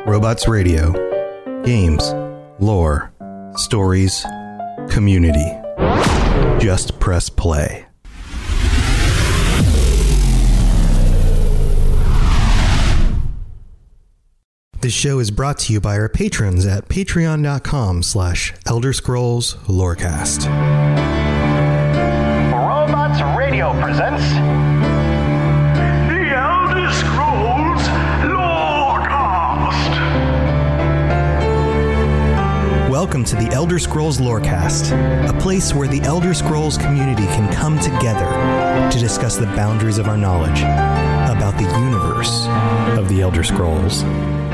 Robots Radio. Games, lore, stories, community. Just press play. This show is brought to you by our patrons at patreon.com/Elder Scrolls Lorecast. Robots Radio presents The Elder Scrolls Lorecast. Welcome to the Elder Scrolls Lorecast, a place where the Elder Scrolls community can come together to discuss the boundaries of our knowledge about the universe of the Elder Scrolls.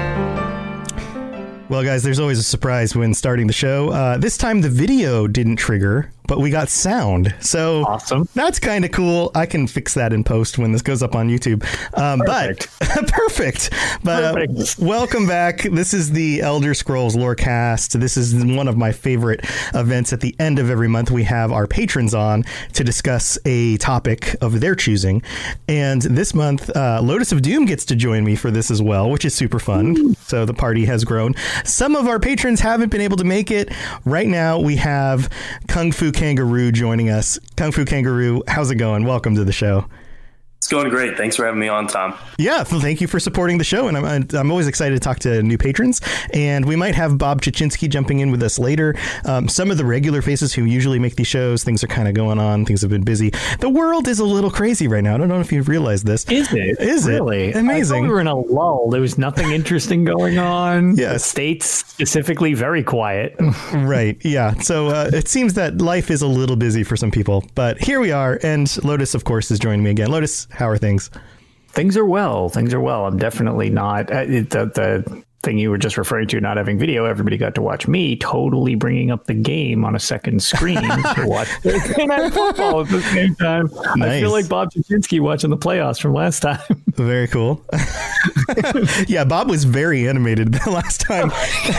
Well, guys, there's always a surprise when starting the show. This time the video didn't trigger, but we got sound. So awesome. That's kind of cool. I can fix that in post when this goes up on YouTube. Perfect. Perfect. But welcome back. This is the Elder Scrolls Lorecast. This is one of my favorite events. At the end of every month, we have our patrons on to discuss a topic of their choosing. And this month, Lotus of Doom gets to join me for this as well, which is super fun. So the party has grown. Some of our patrons haven't been able to make it. Right now, we have Kung Fu Kangaroo joining us. Kung Fu Kangaroo, how's it going? Welcome to the show. It's going great. Thanks for having me on, Tom. Yeah, well, thank you for supporting the show. And I'm always excited to talk to new patrons. And we might have Bob Chichinski jumping in with us later. Some of the regular faces who usually make these shows, things are kind of going on. Things have been busy. The world is a little crazy right now. I don't know if you've realized this. Is it? Is really? It? Amazing. I thought we were in a lull. There was nothing interesting going on. Yes. The States specifically very quiet. Right. Yeah. So it seems that life is a little busy for some people. But here we are. And Lotus, of course, is joining me again. Lotus, how are things? Things are well. I'm definitely not the thing you were just referring to, not having video. Everybody got to watch me totally bringing up the game on a second screen to watch Thursday Night Football at the same time. Nice. I feel like Bob Chichinski watching the playoffs from last time. Very cool. Yeah, Bob was very animated the last time.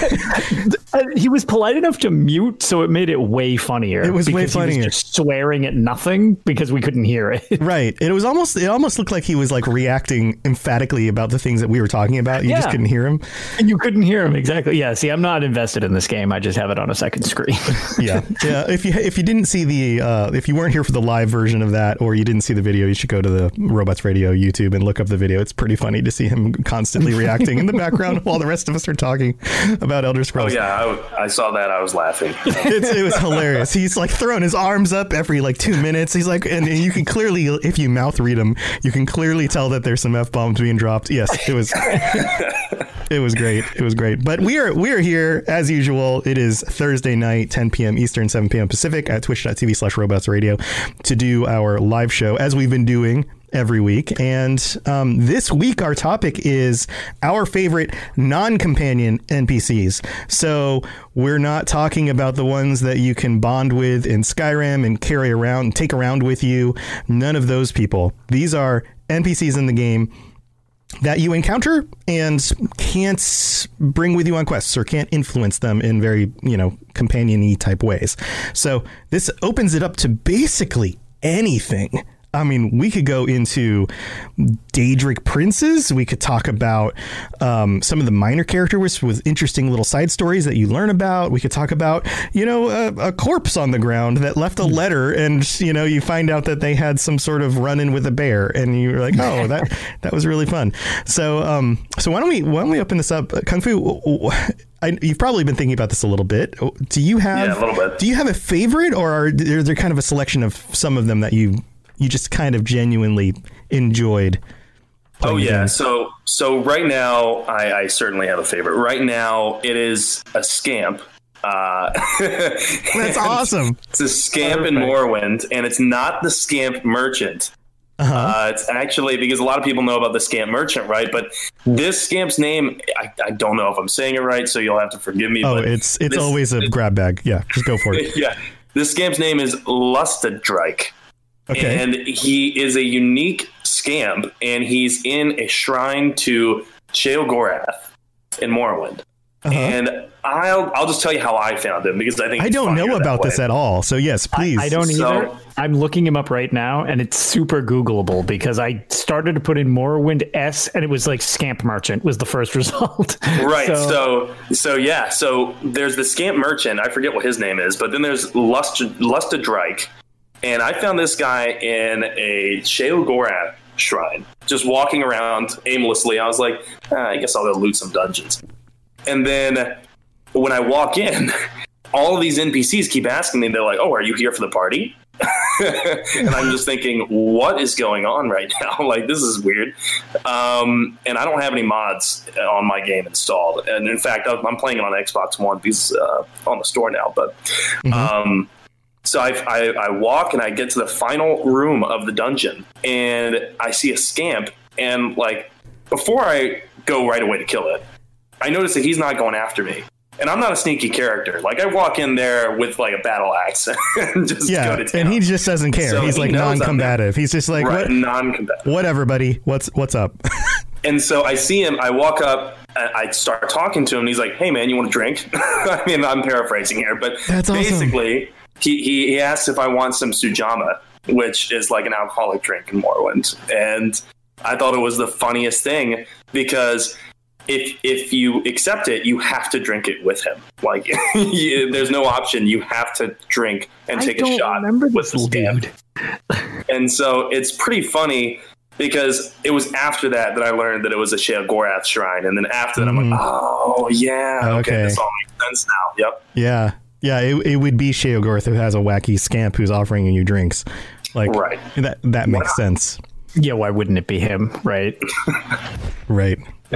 He was polite enough to mute, so it made it way funnier. It was way funnier. He was just swearing at nothing because we couldn't hear it. Right. It almost looked like he was like reacting emphatically about the things that we were talking about. You just couldn't hear him. And you couldn't hear him. Exactly. Yeah. See, I'm not invested in this game. I just have it on a second screen. Yeah. If you didn't see if you weren't here for the live version of that, or you didn't see the video, you should go to the Robots Radio YouTube and look up the video. It's pretty funny to see him constantly reacting in the background while the rest of us are talking about Elder Scrolls. Oh yeah, I saw that. I was laughing. It was hilarious. He's like throwing his arms up every like 2 minutes. He's like, and you can clearly, if you mouth read him, you can clearly tell that there's some F-bombs being dropped. Yes, it was. It was great. It was great. But we are here as usual. It is Thursday night, 10 p.m. Eastern, 7 p.m. Pacific at twitch.tv/robotsradio to do our live show as we've been doing every week. And this week, our topic is our favorite non-companion NPCs. So we're not talking about the ones that you can bond with in Skyrim and carry around and take around with you. None of those people. These are NPCs in the game that you encounter and can't bring with you on quests or can't influence them in very, companion-y type ways. So this opens it up to basically anything. I mean, we could go into Daedric princes. We could talk about some of the minor characters with interesting little side stories that you learn about. We could talk about, a corpse on the ground that left a letter, and you find out that they had some sort of run-in with a bear, and you're like, oh, that was really fun. So why don't we open this up, Kung Fu? You've probably been thinking about this a little bit. Do you have a little bit. Do you have a favorite, or are there kind of a selection of some of them that you just kind of genuinely enjoyed? Oh, yeah. So right now, I certainly have a favorite. Right now, it is a scamp. That's awesome. It's a scamp in Morrowind, and it's not the scamp merchant. It's actually, because a lot of people know about the scamp merchant, right? But this scamp's name, I don't know if I'm saying it right, so you'll have to forgive me. Oh, but it's always a grab bag. Yeah, just go for it. Yeah. This scamp's name is Lustadrike. Okay. And he is a unique scamp, and he's in a shrine to Sheogorath in Morrowind. And I'll just tell you how I found him, because I think I don't know about this at all. So yes, please. I don't either. I'm looking him up right now, and it's super Googleable, because I started to put in Morrowind S, and it was like Scamp Merchant was the first result. Right. So there's the Scamp Merchant. I forget what his name is, but then there's Lustadrike. And I found this guy in a Sheogorath shrine, just walking around aimlessly. I was like, I guess I'll go loot some dungeons. And then when I walk in, all of these NPCs keep asking me, they're like, oh, are you here for the party? And I'm just thinking, what is going on right now? Like, this is weird. And I don't have any mods on my game installed. And in fact, I'm playing it on Xbox One because on the store now. But so I walk and I get to the final room of the dungeon, and I see a scamp. And like, before I go right away to kill it, I notice that he's not going after me. And I'm not a sneaky character. Like, I walk in there with like a battle axe and just go to town. And he just doesn't care. So he's like non-combative. He's just like, right, non-combative. Whatever, buddy. What's up? And so I see him. I walk up. I start talking to him. And he's like, "Hey, man, you want a drink?" I mean, I'm paraphrasing here, but that's basically, awesome. he asks if I want some Sujamma, which is like an alcoholic drink in Morrowind. And I thought it was the funniest thing, because if you accept it, you have to drink it with him. Like, there's no option. You have to drink and take a shot with the scamp. And so it's pretty funny, because it was after that I learned that it was a Sheogorath shrine. And then after that, I'm like, oh, yeah. Okay. This all makes sense now. Yep. Yeah. Yeah, it would be Sheogorath who has a wacky scamp who's offering you drinks. Like, right. That makes sense. Yeah, why wouldn't it be him, right? Right.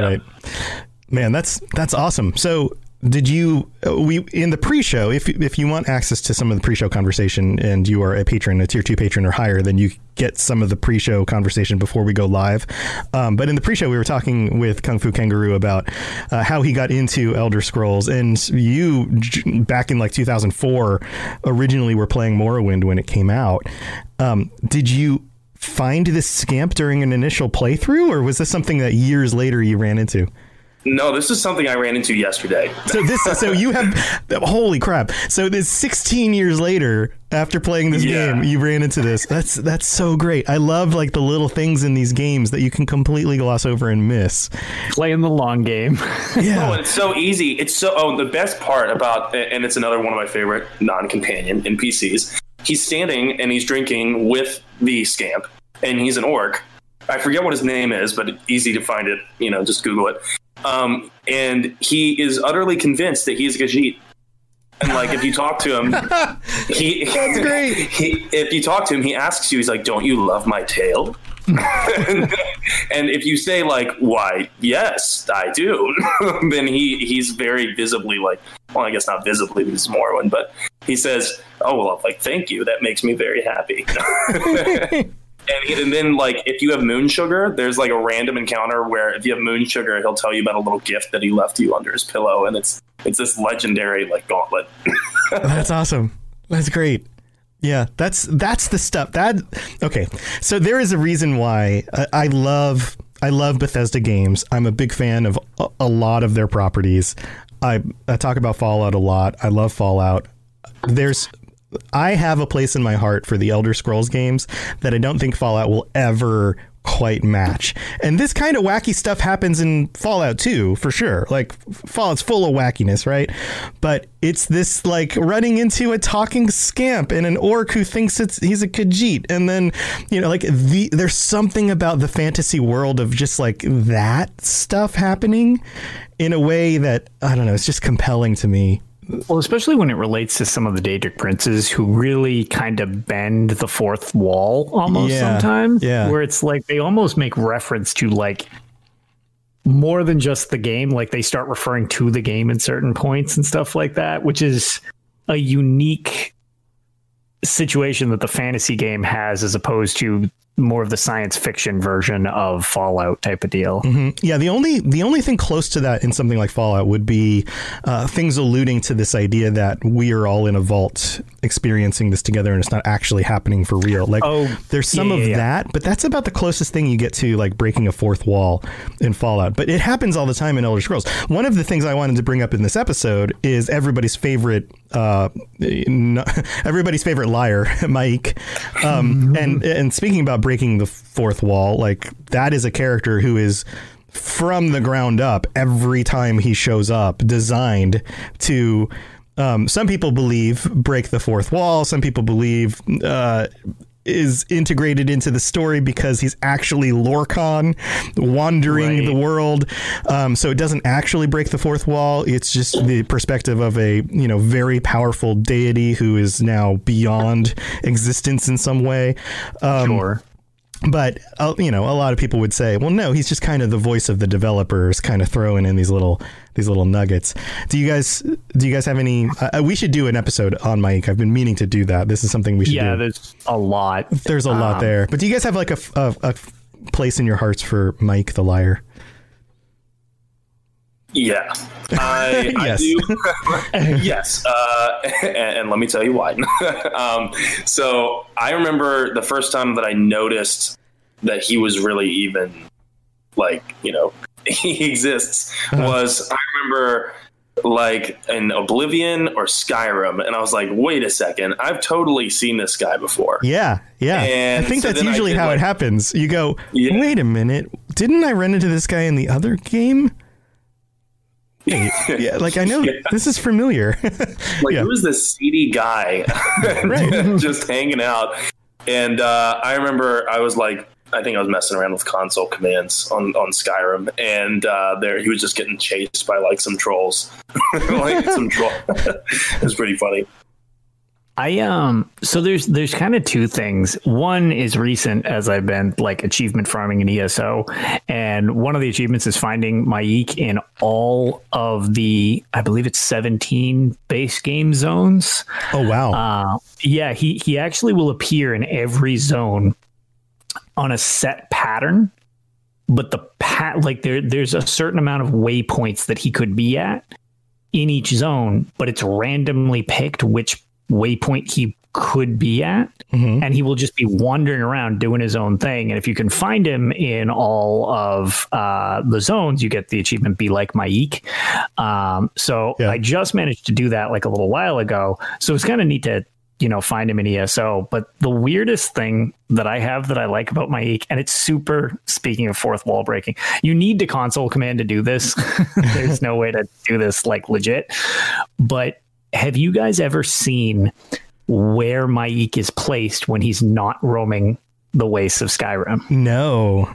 Man, that's awesome. So did you in the pre-show, if you want access to some of the pre-show conversation and you are a patron, a tier 2 patron or higher, then you get some of the pre-show conversation before we go live. But in the pre-show, we were talking with Kung Fu Kangaroo about how he got into Elder Scrolls, and you back in like 2004 originally were playing Morrowind when it came out. Did you find this scamp during an initial playthrough, or was this something that years later you ran into? No, this is something I ran into yesterday. So you have, holy crap. So this 16 years later, after playing this game, you ran into this. That's so great. I love like the little things in these games that you can completely gloss over and miss. Playing the long game. Yeah. Oh, it's so easy. The best part about, and it's another one of my favorite non-companion NPCs. He's standing and he's drinking with the scamp, and he's an orc. I forget what his name is, but it's easy to find it. Just Google it. And he is utterly convinced that he's Khajiit. And like, if you talk to him, that's great. If you talk to him, he asks you, he's like, "Don't you love my tail?" And if you say like, "Why, yes, I do," then he's very visibly like, well, I guess not visibly because it's Morrowind, but he says, "Oh, well, like, thank you. That makes me very happy." And then, like, if you have moon sugar, there's like a random encounter where if you have moon sugar, he'll tell you about a little gift that he left you under his pillow, and it's this legendary like gauntlet. That's awesome. That's great. Yeah, that's the stuff. Okay, so there is a reason why I love Bethesda games. I'm a big fan of a lot of their properties. I talk about Fallout a lot. I love Fallout. I have a place in my heart for the Elder Scrolls games that I don't think Fallout will ever quite match. And this kind of wacky stuff happens in Fallout 2, for sure. Like, Fallout's full of wackiness, right? But it's this, like, running into a talking scamp and an orc who thinks he's a Khajiit. And then, there's something about the fantasy world of just, like, that stuff happening in a way that, I don't know, it's just compelling to me. Well, especially when it relates to some of the Daedric princes who really kind of bend the fourth wall almost sometimes. Yeah. Where it's like they almost make reference to like more than just the game. Like they start referring to the game in certain points and stuff like that, which is a unique situation that the fantasy game has as opposed to more of the science fiction version of Fallout type of deal. Yeah, the only thing close to that in something like Fallout would be things alluding to this idea that we are all in a vault experiencing this together and it's not actually happening for real. Like, there's some of that, but that's about the closest thing you get to like breaking a fourth wall in Fallout. But it happens all the time in Elder Scrolls. One of the things I wanted to bring up in this episode is everybody's favorite liar, Mike. And speaking about breaking the fourth wall, like that is a character who is from the ground up every time he shows up designed to some people believe break the fourth wall, some people believe is integrated into the story because he's actually Lorcan wandering the world. So it doesn't actually break the fourth wall. It's just the perspective of a, very powerful deity who is now beyond existence in some way. Sure. But, a lot of people would say, well, no, he's just kind of the voice of the developers kind of throwing in these little nuggets. Do you guys have any, we should do an episode on Mike. I've been meaning to do that. This is something we should do. Yeah, there's a lot. There's a lot there. But do you guys have like a place in your hearts for Mike the liar? Yeah, I do. Yes. And let me tell you why. So I remember the first time that I noticed that he was really even he exists was I remember like in Oblivion or Skyrim. And I was like, wait a second, I've totally seen this guy before. Yeah. And I think that's usually how it happens. You go, wait a minute, didn't I run into this guy in the other game? Yeah, like I know this is familiar. Who was this seedy guy just hanging out? And I remember I was like, I think I was messing around with console commands on Skyrim, and there he was just getting chased by like some trolls. It was pretty funny. So there's kind of two things. One is recent, as I've been like achievement farming in ESO, and one of the achievements is finding Maik in all of the, I believe it's 17 base game zones. Oh wow. Yeah, he actually will appear in every zone on a set pattern, but there's a certain amount of waypoints that he could be at in each zone, but it's randomly picked which waypoint he could be at, and he will just be wandering around doing his own thing. And if you can find him in all of the zones, you get the achievement Be Like Maik. I just managed to do that like a little while ago, so it's kind of neat to find him in ESO. But the weirdest thing that I have that I like about Maik, and it's super, speaking of fourth wall breaking, you need to console command to do this. There's no way to do this like legit. But have you guys ever seen where Maik is placed when he's not roaming the wastes of Skyrim? No.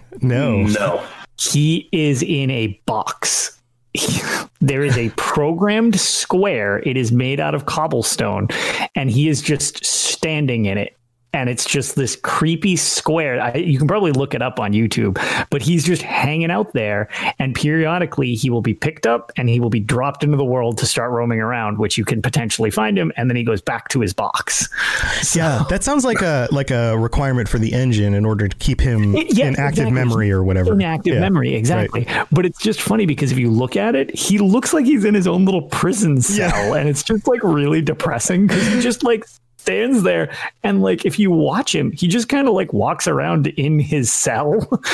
He is in a box. There is a programmed square. It is made out of cobblestone, and he is just standing in it. And it's just this creepy square. You can probably look it up on YouTube, but he's just hanging out there. And periodically he will be picked up and he will be dropped into the world to start roaming around, which you can potentially find him. And then he goes back to his box. So, yeah, that sounds like a requirement for the engine in order to keep him in active memory or whatever. In active memory, exactly. Right. But it's just funny because if you look at it, he looks like he's in his own little prison cell. And it's just like really depressing because he just like stands there, and like if you watch him, he just kind of like walks around in his cell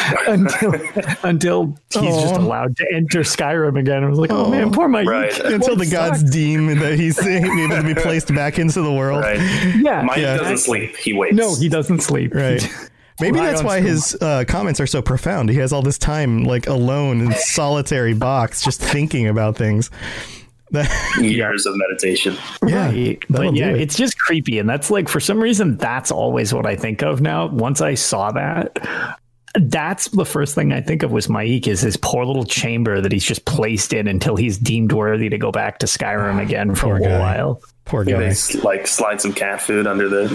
until he's just allowed to enter Skyrim again. I was like, oh man, poor Mike. Right. Until the gods deem that he's able to be placed back into the world. Right. Yeah. Mike doesn't sleep. He waits. No, he doesn't sleep. Right. Maybe that's why his comments are so profound. He has all this time like alone in solitary box just thinking about things. Years of meditation. Yeah, right. But yeah, it's just creepy. And that's like, for some reason, that's always what I think of now. Once I saw that, that's the first thing I think of was Maik, is his poor little chamber that he's just placed in until he's deemed worthy to go back to Skyrim again for a while. Poor guy. They like slide some cat food under the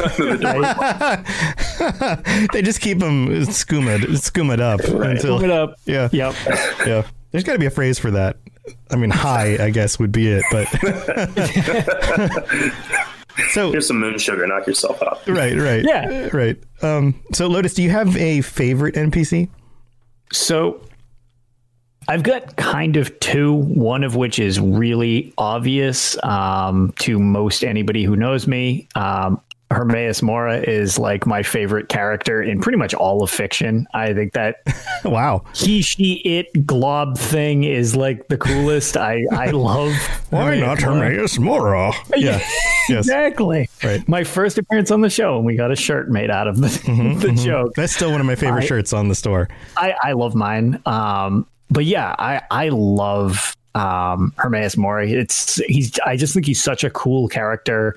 door. They just keep him scummad up until scummad up. Yeah. Yep. Yeah. There's got to be a phrase for that. I mean, high, I guess, would be it, but So Here's some moon sugar. Knock yourself out. right. Yeah. Right. So Lotus, do you have a favorite NPC? So I've got kind of two, one of which is really obvious to most anybody who knows me. Hermaeus Mora is like my favorite character in pretty much all of fiction. I think that Wow. he, she, it glob thing is like the coolest. I love Hermaeus Mora? Yeah. Yes. Exactly. Right. My first appearance on the show, and we got a shirt made out of the joke. That's still one of my favorite shirts on the store. I love mine. But yeah, I love Hermaeus Mora. I just think he's such a cool character.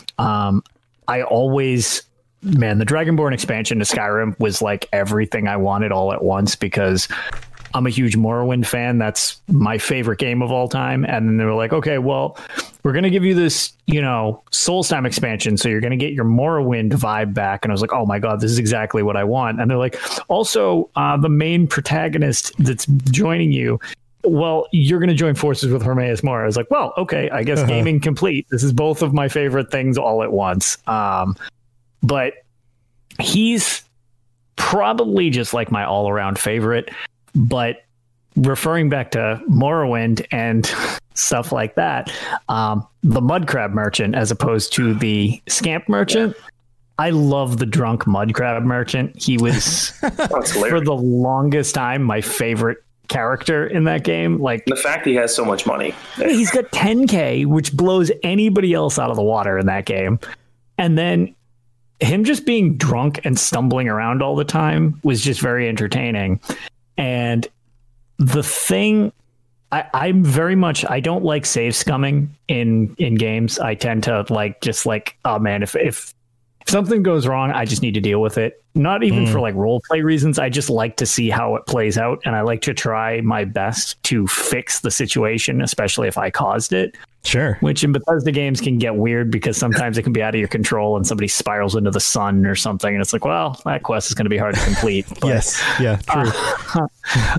I always, the Dragonborn expansion to Skyrim was like everything I wanted all at once because I'm a huge Morrowind fan. That's my favorite game of all time. And then they were like, okay, well, we're going to give you this, Soulstime expansion. So you're going to get your Morrowind vibe back. And I was like, oh my God, this is exactly what I want. And they're like, also, the main protagonist that's joining you, well, you're going to join forces with Hermaeus Mora. I was like, well, okay, I guess gaming complete. This is both of my favorite things all at once. But he's probably just like my all around favorite. But referring back to Morrowind and stuff like that, the Mudcrab Merchant as opposed to the Scamp Merchant. I love the drunk Mudcrab Merchant. He was, for the longest time, my favorite character in that game. Like the fact he has so much money. He's got 10K, which blows anybody else out of the water in that game. And then him just being drunk and stumbling around all the time was just very entertaining. And the thing, I'm very much, I don't like save scumming in games. I tend to oh man, if something goes wrong, I just need to deal with it. Not even for like role play reasons. I just like to see how it plays out. And I like to try my best to fix the situation, especially if I caused it. Sure. Which in Bethesda games can get weird because sometimes it can be out of your control and somebody spirals into the sun or something. And it's like, well, that quest is going to be hard to complete. But, yes. Yeah, true.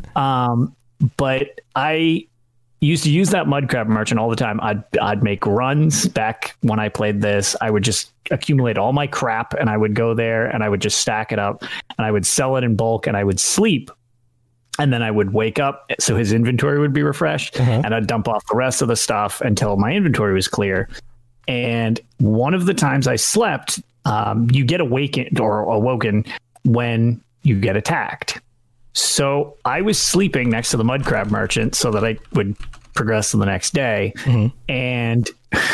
But I used to use that Mudcrab Merchant all the time. I'd make runs back when I played this. I would just accumulate all my crap and I would go there and I would just stack it up and I would sell it in bulk and I would sleep. And then I would wake up so his inventory would be refreshed and I'd dump off the rest of the stuff until my inventory was clear. And one of the times I slept, you get awoken when you get attacked. So I was sleeping next to the Mudcrab Merchant so that I would progress to the next day. And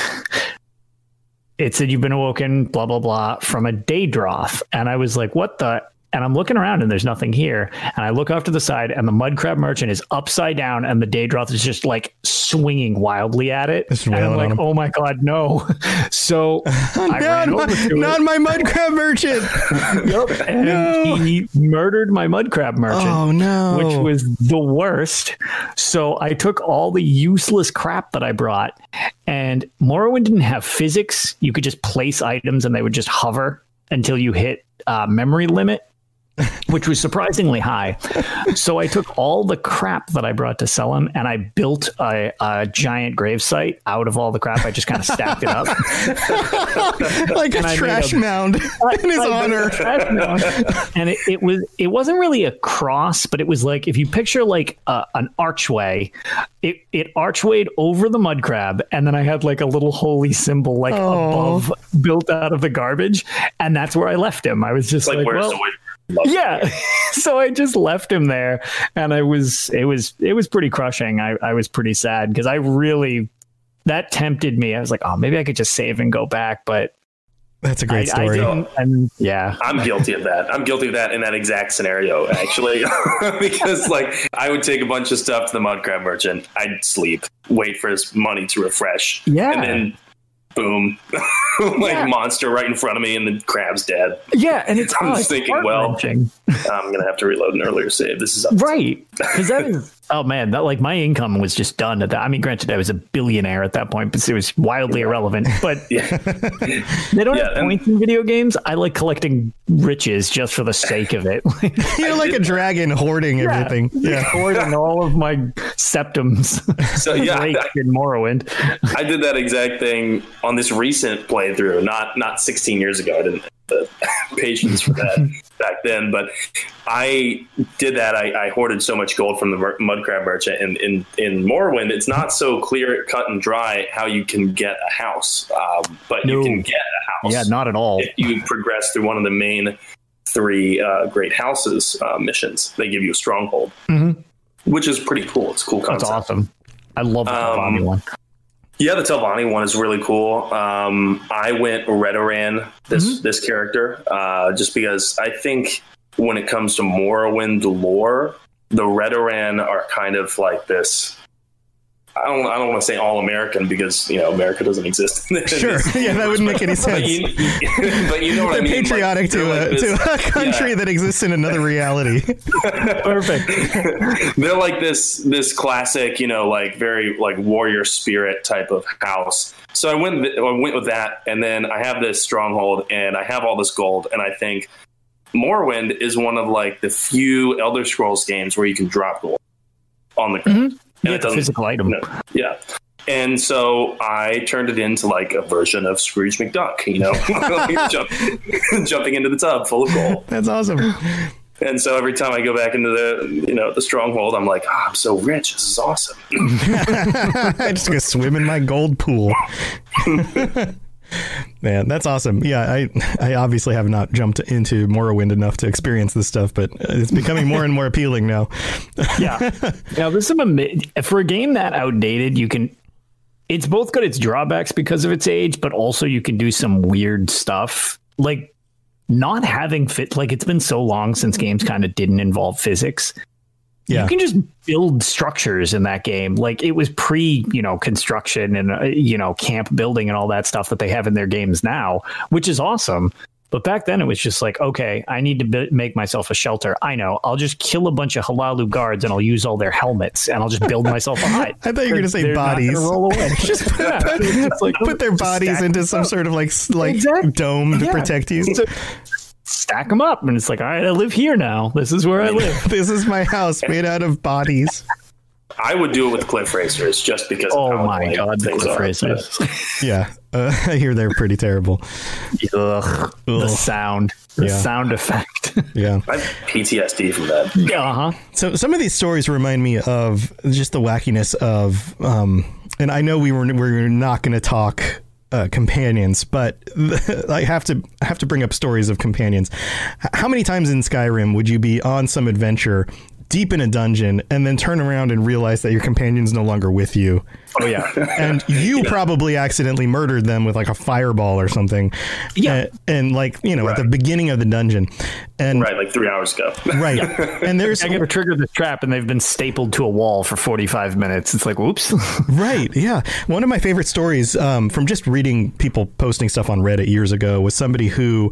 it said, you've been awoken, blah, blah, blah, from a Daedroth. And I was like, what the? And I'm looking around and there's nothing here. And I look off to the side and the Mudcrab Merchant is upside down and the Daedroth is just like swinging wildly at it. And I'm like, oh my God, no. So I ran over to not my Mudcrab Merchant. Yep. And he murdered my Mudcrab Merchant. Oh no. Which was the worst. So I took all the useless crap that I brought, and Morrowind didn't have physics. You could just place items and they would just hover until you hit memory limit, which was surprisingly high. So I took all the crap that I brought to sell him and I built a giant gravesite out of all the crap. I just kind of stacked it up. Like a trash mound in his honor. And it wasn't really a cross, but it was like, if you picture like an archway, it archwayed over the Mudcrab. And then I had like a little holy symbol like above, built out of the garbage. And that's where I left him. I was just like where's well, the way? Yeah. So I just left him there and it was pretty crushing. I was pretty sad because that tempted me. I was like, oh, maybe I could just save and go back. But that's a great story. And yeah, I'm guilty of that. I'm guilty of that in that exact scenario, actually, because like I would take a bunch of stuff to the Mudcrab Merchant. I'd sleep, wait for his money to refresh. Yeah. And then boom, monster right in front of me and the crab's dead. Yeah, and I'm just thinking, well, I'm gonna have to reload an earlier save. This is right, because that is Oh man, that like my income was just done at that. I mean, granted, I was a billionaire at that point, but it was wildly irrelevant. But they don't have points in video games. I like collecting riches just for the sake of it. You're like a dragon hoarding everything. Yeah, hoarding all of my septums. So in Morrowind. I did that exact thing on this recent playthrough. Not 16 years ago. I didn't have the patience for that back then, but I did that. I hoarded so much gold from the Mudcrab merchant, and in Morrowind, it's not so clear cut and dry how you can get a house, but you can get a house. Yeah, not at all. If you progress through one of the main 3 Great Houses missions, they give you a stronghold, which is pretty cool. It's a cool concept. That's awesome. I love the Telvanni one. Yeah, the Telvanni one is really cool. I went Redoran, this character, just because I think when it comes to Morrowind lore, the Redoran are kind of like this. I don't want to say all American because America doesn't exist. Sure, yeah, that wouldn't make any sense. But you know what I mean. They're patriotic to a country that exists in another reality. Perfect. They're like this classic, like very like warrior spirit type of house. So I went with that, and then I have this stronghold, and I have all this gold, and I think Morrowind is one of like the few Elder Scrolls games where you can drop gold on the ground. And it's a physical item. Yeah. And so I turned it into like a version of Scrooge McDuck, jumping into the tub full of gold. That's awesome. And so every time I go back into the stronghold, I'm like, I'm so rich. This is awesome. I just go swim in my gold pool. Man, that's awesome. Yeah, I obviously have not jumped into Morrowind enough to experience this stuff, but it's becoming more and more appealing now. Yeah. Now, there's for a game that outdated, it's both got its drawbacks because of its age, but also you can do some weird stuff. Like not having it's been so long since games kind of didn't involve physics. Yeah. You can just build structures in that game. Like it was construction and, camp building and all that stuff that they have in their games now, which is awesome. But back then it was just like, okay, I need to make myself a shelter. I know. I'll just kill a bunch of Halalu guards and I'll use all their helmets and I'll just build myself a hut. I thought you were going to say bodies. Roll away. Just put their bodies into some sort of like dome to protect you. Stack them up, and it's like, all right, I live here now. This is where I live. This is my house made out of bodies. I would do it with cliff racers just because. Oh my god, the cliff racers! Yeah, I hear they're pretty terrible. Ugh. The sound effect. Yeah, I have PTSD from that. So some of these stories remind me of just the wackiness of, and I know we're not going to talk companions, but I have to bring up stories of companions. How many times in Skyrim would you be on some adventure deep in a dungeon and then turn around and realize that your companion's no longer with you? Oh yeah. And you probably accidentally murdered them with like a fireball or something. Yeah. And like, at the beginning of the dungeon. And right, like 3 hours ago. Right. And I got to trigger the trap and they've been stapled to a wall for 45 minutes. It's like, whoops. Right. Yeah. One of my favorite stories from just reading people posting stuff on Reddit years ago was somebody who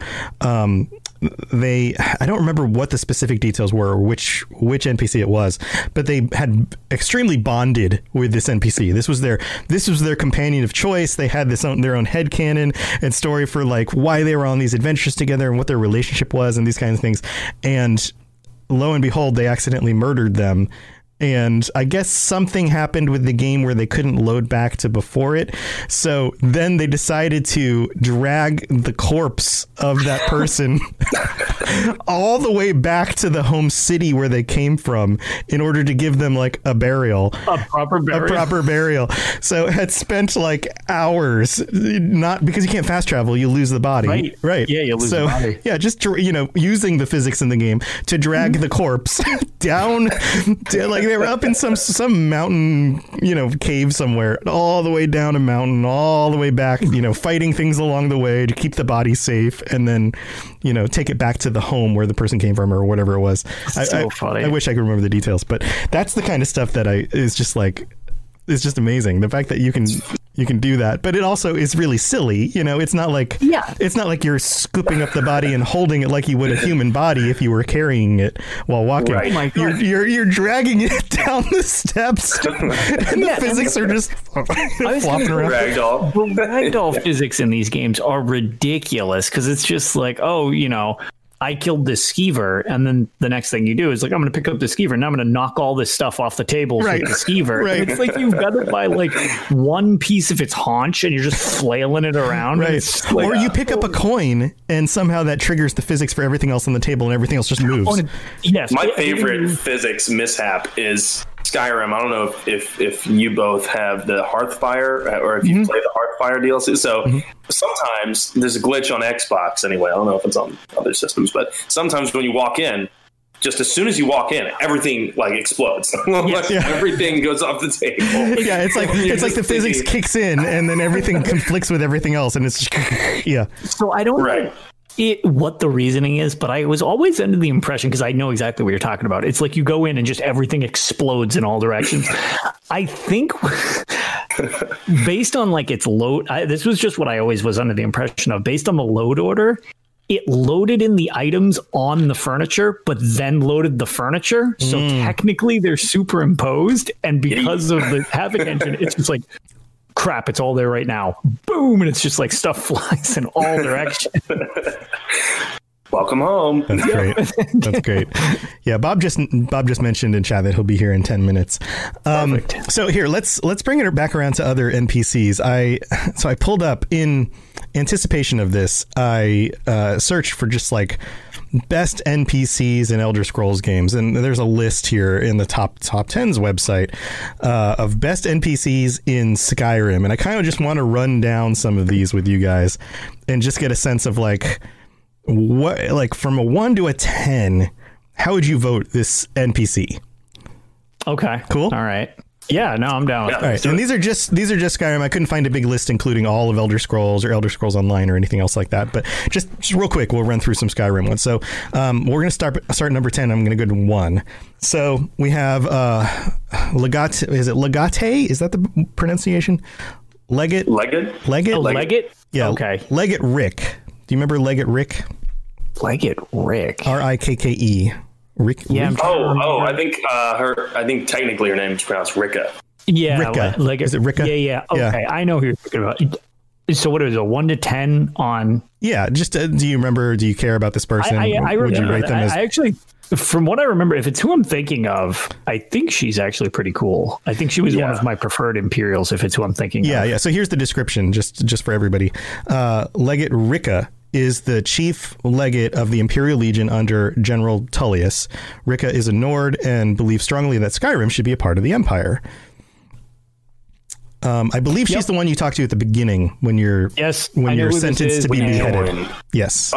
I don't remember what the specific details were or which NPC it was, but they had extremely bonded with this NPC. This was their companion of choice. They had their own headcanon and story for like why they were on these adventures together and what their relationship was and these kinds of things. And lo and behold, they accidentally murdered them. And I guess something happened with the game where they couldn't load back to before it. So then they decided to drag the corpse of that person all the way back to the home city where they came from in order to give them like a burial. A proper burial. So it had spent like hours, not because you can't fast travel, you lose the body. Right. Yeah, you lose the body. Yeah, just, using the physics in the game to drag the corpse down like they were up in some mountain, cave somewhere, all the way down a mountain, all the way back, fighting things along the way to keep the body safe, and then, take it back to the home where the person came from or whatever it was. So funny. I wish I could remember the details, but that's the kind of stuff that is just like is just amazing. The fact that you can do that, but it also is really silly. You know, it's not like you're scooping up the body and holding it like you would a human body if you were carrying it while walking. Right. Oh my God. You're dragging it down the steps, and the physics are just flopping around. Ragdoll. The ragdoll physics in these games are ridiculous because it's just like, oh, you know, I killed this skeever, and then the next thing you do is like, I'm going to pick up the skeever, and now I'm going to knock all this stuff off the table with the skeever. Right. And it's like you've got it by like one piece of its haunch, and you're just flailing it around. Right. Like, or you pick up a coin, and somehow that triggers the physics for everything else on the table, and everything else just moves. Yes. My favorite physics mishap is Skyrim. I don't know if you both have the Hearthfire or if you play the Hearthfire DLC. So sometimes there's a glitch on Xbox anyway. I don't know if it's on other systems, but sometimes when you walk in, just as soon as you walk in, everything like explodes. Everything goes off the table. Yeah, it's like the physics kicks in, and then everything conflicts with everything else, and it's So I don't know what the reasoning is, but I was always under the impression, because I know exactly what you're talking about. It's like you go in and just everything explodes in all directions. I think based on like its load, this was just what I always was under the impression of. Based on the load order, it loaded in the items on the furniture, but then loaded the furniture. So technically they're superimposed. And because of the Havoc engine, it's just like, crap, it's all there right now. Boom. And it's just like stuff flies in all directions. Welcome home. That's great. That's great. Yeah, Bob just mentioned in chat that he'll be here in 10 minutes. So here, let's bring it back around to other NPCs. I pulled up in anticipation of this. I searched for just like best NPCs in Elder Scrolls games, and there's a list here in the top 10's website of best NPCs in Skyrim, and I kind of just want to run down some of these with you guys and just get a sense of like what, like from a 1 to a 10, how would you vote this NPC? Okay, cool. All right. Yeah, no, I'm down with All right, and these are just Skyrim. I couldn't find a big list including all of Elder Scrolls or Elder Scrolls Online or anything else like that. But just real quick, we'll run through some Skyrim ones. So we're going to start number 10. I'm going to go to 1. So we have Legate. Is it Legate? Is that the pronunciation? Legate. Legate. Yeah. Okay. Legate Rick. Do you remember Legate Rick? Legate Rick. Rikke. Rick. Yeah. Rick? I think technically her name is pronounced Rikka. Yeah. Rikka. Is it Rikka? Yeah. Okay. I know who you're talking about. So what is it, a 1 to 10 on? Yeah. Just do you remember? Do you care about this person? I Would you rate them as? I actually, from what I remember, if it's who I'm thinking of, I think she's actually pretty cool. I think she was one of my preferred Imperials. If it's who I'm thinking of. Yeah. So here's the description, just for everybody. Legate Rikka is the chief legate of the Imperial Legion under General Tullius. Rikka is a Nord and believes strongly that Skyrim should be a part of the Empire. I believe she's the one you talked to at the beginning when you're sentenced to be beheaded. Yes.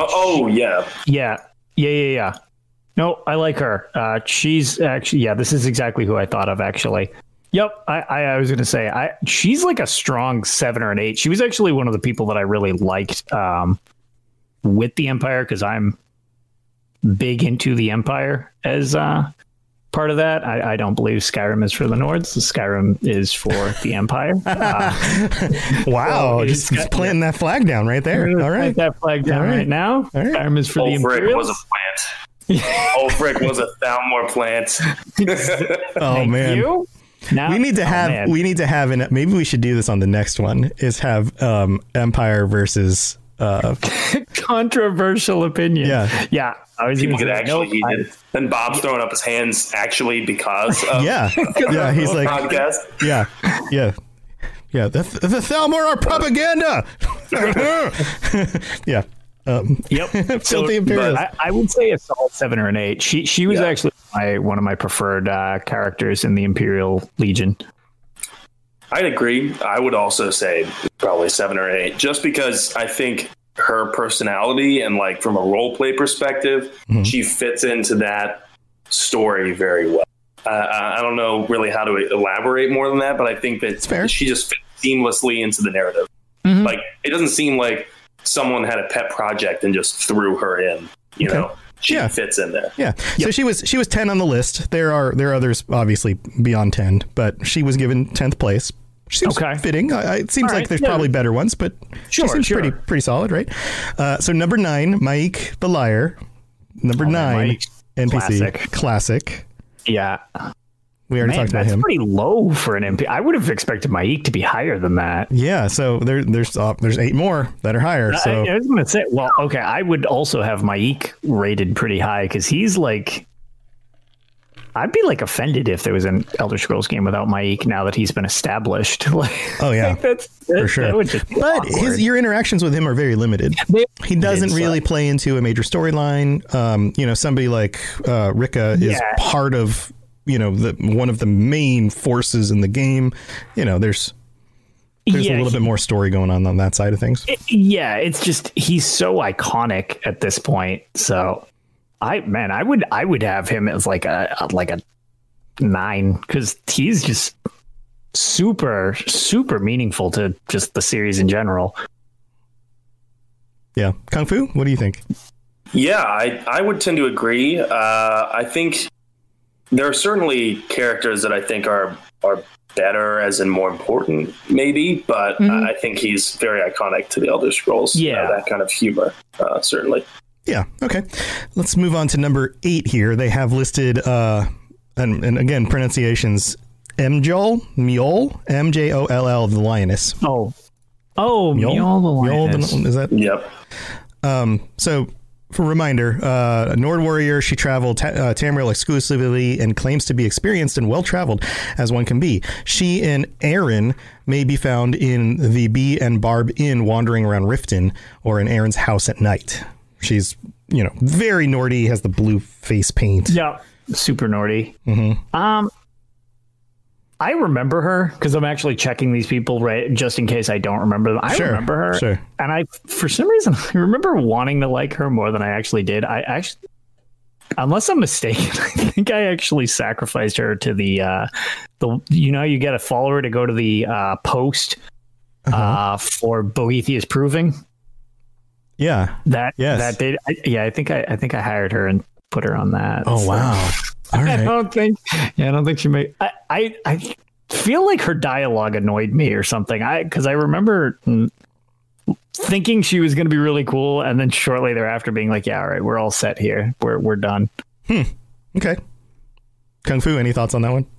Yeah. No, I like her. She's actually, this is exactly who I thought of, actually. Yep. I was going to say, she's like a strong 7 or an 8. She was actually one of the people that I really liked with the Empire, because I'm big into the Empire as part of that. I don't believe Skyrim is for the Nords. Skyrim is for the Empire. Wow. So just planting that flag down right there. All right. Plant that flag down right now. All right. Skyrim is for the Imperials. Ulfric was a Thalmor plant. Oh, man. You? Now, we need to have, and maybe we should do this on the next one, is have Empire versus controversial opinion. Yeah. I was People could actually then Bob's throwing up his hands actually because of he's like podcast. The Thalmor are propaganda. Yeah. Filthy Imperials. I would say a solid 7 or an 8. She was actually one of my preferred characters in the Imperial Legion. I'd agree. I would also say probably 7 or 8, just because I think her personality and like from a role play perspective, she fits into that story very well. I don't know really how to elaborate more than that, but I think that she just fits seamlessly into the narrative. Like, it doesn't seem like someone had a pet project and just threw her in, you know. she fits in there. Yeah. So she was 10 on the list. There are others obviously beyond 10, but she was given 10th place. She seems fitting. It seems like there's probably better ones, but she seems pretty solid, right? So number 9, Maik the Liar. Number 9, NPC. Classic. Yeah. We already talked about him. That's pretty low for an NPC. I would have expected Maik to be higher than that. Yeah, so there's 8 more that are higher. So I was going to say, well, okay, I would also have Maik rated pretty high because he's like, I'd be like offended if there was an Elder Scrolls game without Maik now that he's been established. Oh yeah, for sure. But your interactions with him are very limited. He doesn't really play into a major storyline. Somebody like Rika is part of one of the main forces in the game. There's a little bit more story going on that side of things. It's just he's so iconic at this point. So I would have him as like a 9 because he's just super, super meaningful to just the series in general. Yeah. Kung Fu, what do you think? Yeah, I would tend to agree. I think there are certainly characters that I think are better, as in more important, maybe, but I think he's very iconic to the Elder Scrolls. Yeah. That kind of humor, certainly. Yeah. Okay. Let's move on to number 8 here. They have listed, and again, pronunciations, Mjoll, Mjoll, the Lioness. Oh, Mjoll the Lioness. Is that? Yep. So, for a reminder, Nord warrior, she traveled Tamriel exclusively and claims to be experienced and well-traveled as one can be. She and Aaron may be found in the Bee and Barb Inn wandering around Riften or in Aaron's house at night. She's, very Nordy, has the blue face paint. Yeah, super Nordy. Mm-hmm. I remember her because I'm actually checking these people right just in case I don't remember them. I remember her, sure. And for some reason, I remember wanting to like her more than I actually did. Unless I'm mistaken, I think I actually sacrificed her to the you get a follower to go to the post for Boethius Proving. Yeah. That did. I think I hired her and put her on that. Oh, so. Wow. All right. I don't think she made. I feel like her dialogue annoyed me or something. Because I remember thinking she was going to be really cool, and then shortly thereafter being like, "Yeah, all right, we're all set here. We're done." Okay. Kung Fu, any thoughts on that one?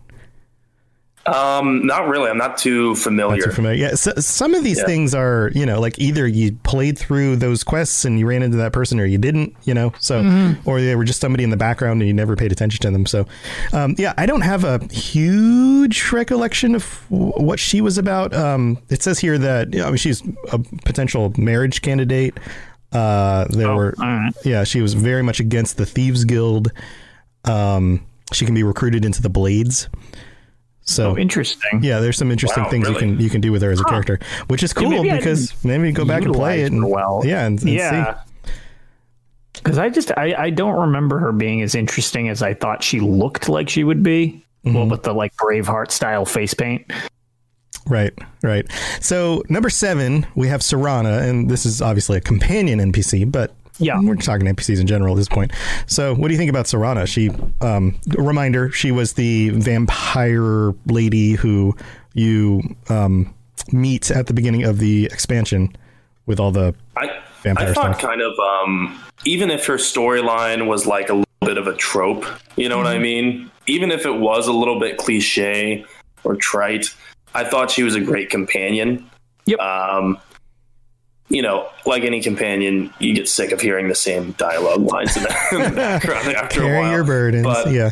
Not really. I'm not too familiar. Yeah. So, some of these things are, like either you played through those quests and you ran into that person or you didn't, so, or they were just somebody in the background and you never paid attention to them. So, I don't have a huge recollection of what she was about. It says here that, she's a potential marriage candidate. She was very much against the Thieves Guild. She can be recruited into the Blades. So interesting. Yeah, there's some interesting things you can do with her as a character, which is cool because maybe go back and play it and see. Because I don't remember her being as interesting as I thought she looked like she would be. Well, with the like Braveheart style face paint. Right. So number 7, we have Serana, and this is obviously a companion NPC, but we're talking NPCs in general at this point. So what do you think about Serana? She, a reminder, she was the vampire lady who you meet at the beginning of the expansion with all the vampire stuff. I thought kind of, even if her storyline was like a little bit of a trope, you know what I mean? Even if it was a little bit cliche or trite, I thought she was a great companion. Yep. Like any companion, you get sick of hearing the same dialogue lines in the background after a while. Carry your burdens,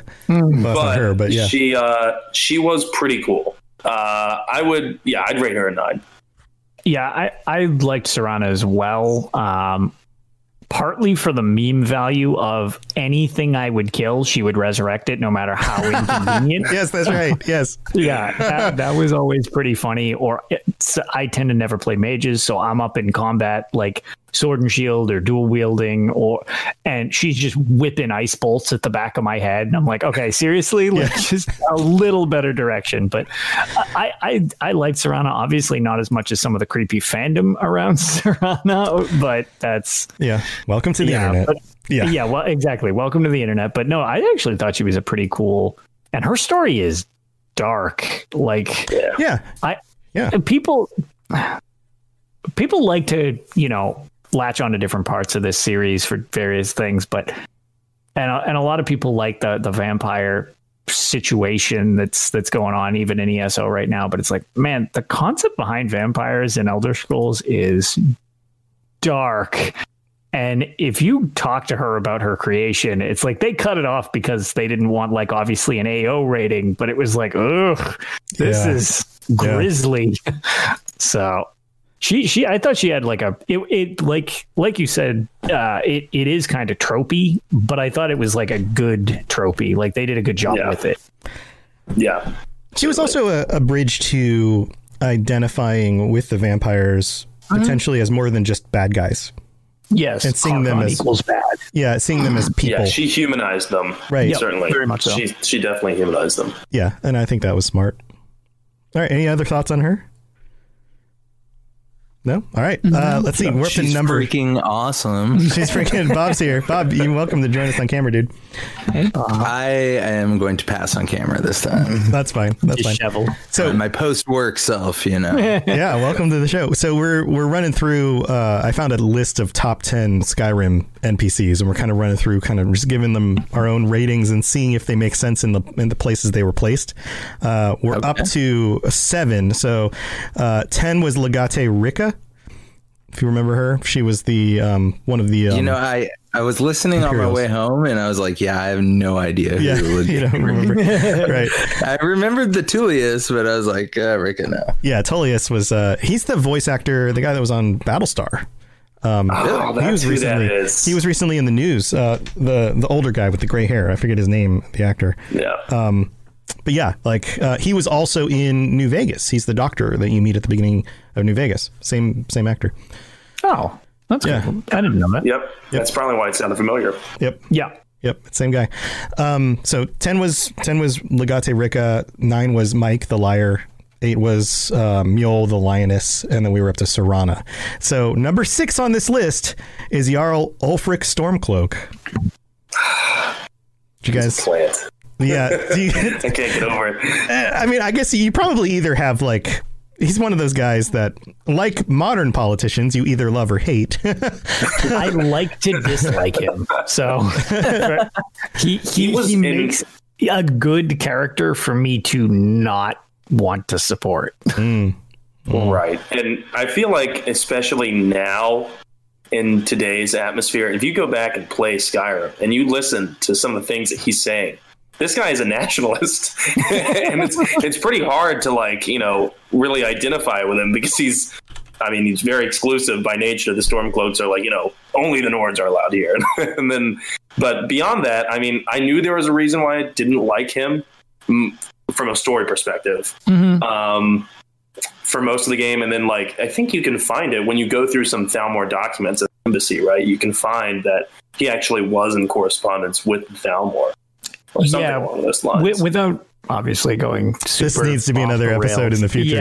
she was pretty cool. I'd rate her a 9. Yeah, I liked Serana as well. Partly for the meme value of anything I would kill, she would resurrect it no matter how inconvenient. Yes, that's right. Yes. Yeah, that was always pretty funny. I tend to never play mages, so I'm up in combat like sword and shield or dual wielding, and she's just whipping ice bolts at the back of my head, and I'm like, okay, seriously, just a little better direction. But I liked Serana, obviously not as much as some of the creepy fandom around Serana, but that's Welcome to the internet. Yeah, well, exactly. Welcome to the internet. But no, I actually thought she was a pretty cool, and her story is dark. Like, people like to, latch on to different parts of this series for various things, but and a lot of people like the vampire situation that's going on even in ESO right now. But it's like, man, the concept behind vampires in Elder Scrolls is dark. And if you talk to her about her creation, it's like they cut it off because they didn't want, like, obviously an AO rating, but it was like, ugh, this is grisly. So I thought she had like like you said, it is kind of tropey, but I thought it was like a good tropey. Like they did a good job with it. Yeah. She was also a bridge to identifying with the vampires potentially as more than just bad guys. Yes, and seeing them as equals bad. Yeah, seeing them as people. Yeah, she humanized them. Right, yep, certainly, very much so. She definitely humanized them. Yeah, and I think that was smart. All right, any other thoughts on her? No? All right. Let's see. We're up to number. Freaking awesome. She's freaking. Bob's here. Bob, you're welcome to join us on camera, dude. Hey, Bob. I am going to pass on camera this time. That's fine. That's fine. Disheveled. So my post-work self, Yeah, welcome to the show. So we're running through. I found a list of top 10 Skyrim NPCs, and we're kind of running through, kind of just giving them our own ratings and seeing if they make sense in the places they were placed. We're up to 7. So 10 was Legate Rika. If you remember her, she was the one of the. I was listening on my way home, and I was like, "Yeah, I have no idea who." You don't remember, right? I remembered the Tullius, but I was like, "Rika, no." Yeah, Tullius was. He's the voice actor, the guy that was on Battlestar. He was recently in the news. The older guy with the gray hair. I forget his name. The actor. Yeah. But yeah, like he was also in New Vegas. He's the doctor that you meet at the beginning of New Vegas. Same actor. Oh, that's cool. I didn't know that. Yep. That's probably why it sounded familiar. Yep. Yeah. Yep. Same guy. So 10 was Legate Rika. 9 was Mike the Liar. 8 was Mule the Lioness, and then we were up to Serana. So number 6 on this list is Jarl Ulfric Stormcloak. Did you guys? Plant. Yeah. I can't get over it. I mean, I guess you probably either have like. He's one of those guys that, like modern politicians, you either love or hate. I like to dislike him. So he makes a good character for me to not want to support. Right. And I feel like, especially now in today's atmosphere, if you go back and play Skyrim and you listen to some of the things that he's saying, this guy is a nationalist, and it's pretty hard to really identify with him because he's very exclusive by nature. The Stormcloaks are only the Nords are allowed here. But beyond that, I knew there was a reason why I didn't like him from a story perspective. For most of the game. And then I think you can find it when you go through some Thalmor documents at the embassy, right? You can find that he actually was in correspondence with Thalmor. Or something along those lines. Without obviously going super. This needs to be another episode in the future.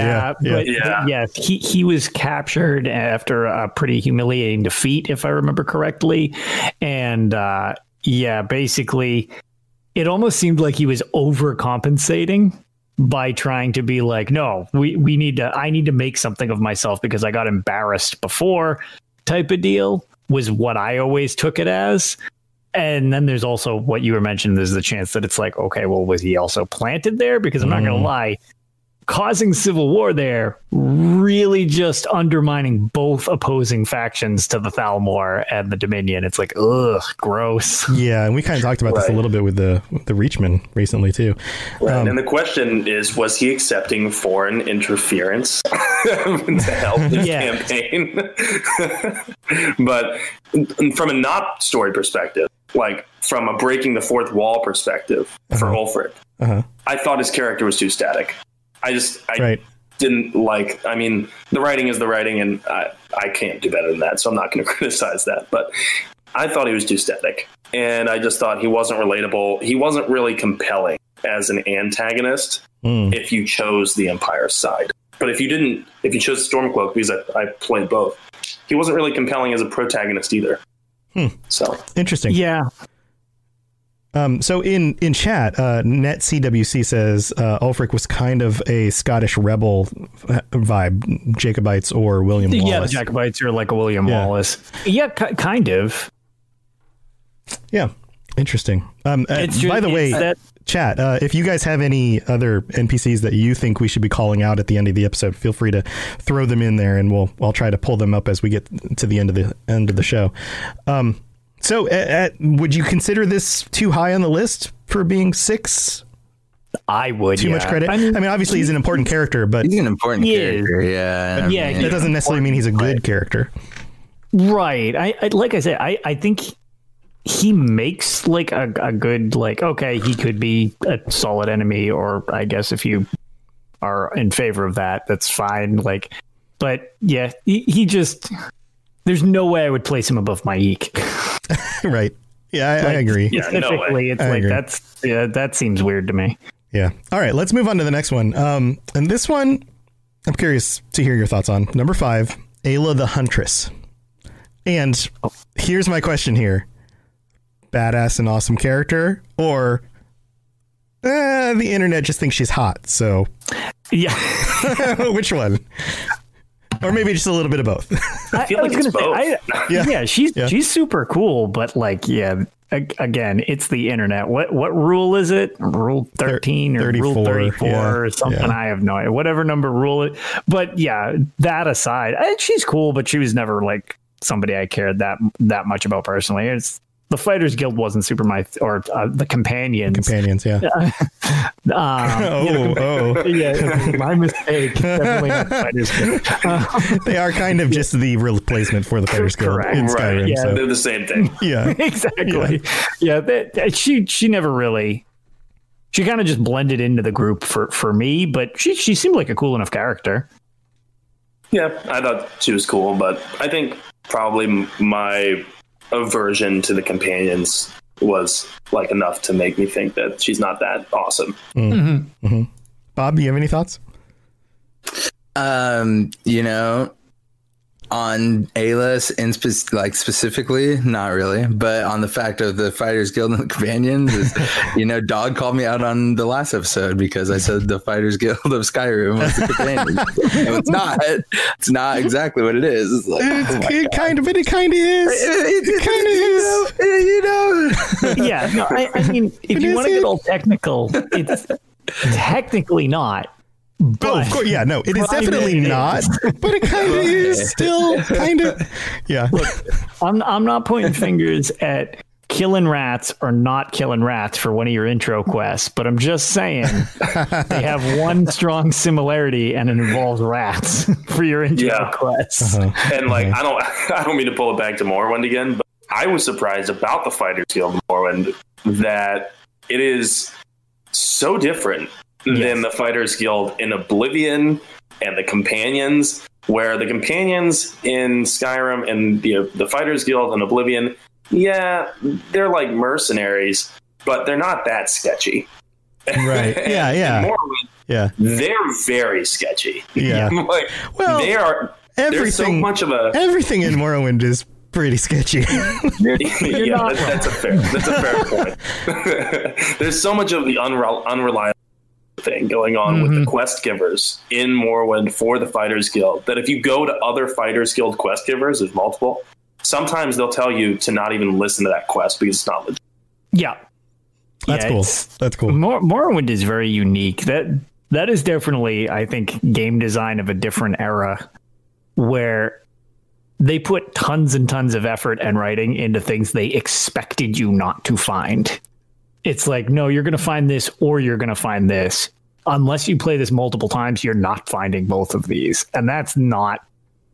He was captured after a pretty humiliating defeat, if I remember correctly. And basically, it almost seemed like he was overcompensating by trying to be like, no, I need to make something of myself because I got embarrassed before, type of deal was what I always took it as. And then there's also what you were mentioning. There's the chance that it's like, okay, well, was he also planted there? Because I'm not going to lie, causing civil war there, really just undermining both opposing factions to the Thalmor and the Dominion. It's like, ugh, gross. Yeah, and we kind of talked about this a little bit with the Reachman recently too. Right. And the question is, was he accepting foreign interference to help his campaign? But from a not story perspective, from a breaking the fourth wall perspective for Ulfric, I thought his character was too static. I didn't like, the writing is the writing, and I can't do better than that, so I'm not going to criticize that. But I thought he was too static, and I just thought he wasn't relatable. He wasn't really compelling as an antagonist if you chose the Empire's side. But if you chose Stormcloak, because I played both, he wasn't really compelling as a protagonist either. So Interesting. Yeah. So in chat, NetCWC says Ulfric was kind of a Scottish rebel vibe, Jacobites or William Wallace. Yeah, the Jacobites are like a William Yeah. Wallace. Yeah, kind of. Yeah, interesting. By the way, that chat, if you guys have any other NPCs that you think we should be calling out at the end of the episode, feel free to throw them in there, and I'll try to pull them up as we get to the end of the show. So, would you consider this too high on the list for being 6? I would. Too much credit? I mean, obviously he's an important character, but He's an important He character. is. Yeah. Yeah, I mean, that doesn't necessarily mean he's a good character. Right. I like I said, I think he makes like a good, like, okay, he could be a solid enemy, or I guess if you are in favor of that, that's fine. Like, but yeah, he just, there's no way I would place him above Maik. Right. Yeah, I agree. Yeah, no Specifically, way. it's I like agree. that seems weird to me. Yeah. All right, let's move on to the next one. And this one, I'm curious to hear your thoughts on. Number 5, Ayla the Huntress. And here's my question here. Badass and awesome character, or the internet just thinks she's hot, so Yeah. which one? Or maybe just a little bit of both. I feel like it's both. Yeah. She's super cool, but like, yeah, again, it's the internet. What rule is it? Rule 13 or 34, rule 34 yeah, or something? yeah. I have no idea. Whatever number rule it. But yeah, that aside, she's cool, but she was never like somebody I cared that much about personally. It's the Fighters Guild wasn't super the Companions. Companions, yeah. Yeah, my mistake. Definitely not Fighters Guild. They are kind of just the replacement for the Fighters Guild Correct. in Right. Skyrim. Yeah. So, They're the same thing. yeah. Exactly. Yeah, she never really. She kind of just blended into the group for me, but she seemed like a cool enough character. Yeah, I thought she was cool, but I think probably my aversion to the Companions was like enough to make me think that she's not that awesome. Bob, do you have any thoughts? You know, on Ayla specifically, not really, but on the fact of the Fighters Guild and the Companions, is, you know, Dog called me out on the last episode because I said the Fighters Guild of Skyrim was the Companions. No, it's not. It's not exactly what it is. It's like, It kind of is. It kind of is. You know. Yeah, no, I mean, if you want to get all technical, it's technically not. Oh, But of course, yeah, no, it is definitely not, but it kind of is still kind of. Yeah. I'm not pointing fingers at killing rats or not killing rats for one of your intro quests, but I'm just saying they have one strong similarity, and it involves rats for your intro quests. And like, I don't mean to pull it back to Morrowind again, but I was surprised about the Fighters Guild Morrowind that it is so different than the Fighters Guild in Oblivion and the Companions, where the Companions in Skyrim and the Fighters Guild in Oblivion, yeah, they're like mercenaries, but they're not that sketchy. Right. Yeah. Yeah. In Morrowind, Yeah. they're very sketchy. Yeah. Like, Well, they are. There's so much of a everything in Morrowind is pretty sketchy. not that's a fair point. There's so much of the unreliable thing going on with the quest givers in Morrowind for the Fighters Guild that if you go to other Fighters Guild quest givers, there's multiple, sometimes they'll tell you to not even listen to that quest because it's not legit. Yeah. That's cool. That's cool. Morrowind is very unique. That is definitely, I think, game design of a different era where they put tons and tons of effort and writing into things they expected you not to find. It's like, no, you're going to find this or you're going to find this. Unless you play this multiple times, you're not finding both of these. And that's not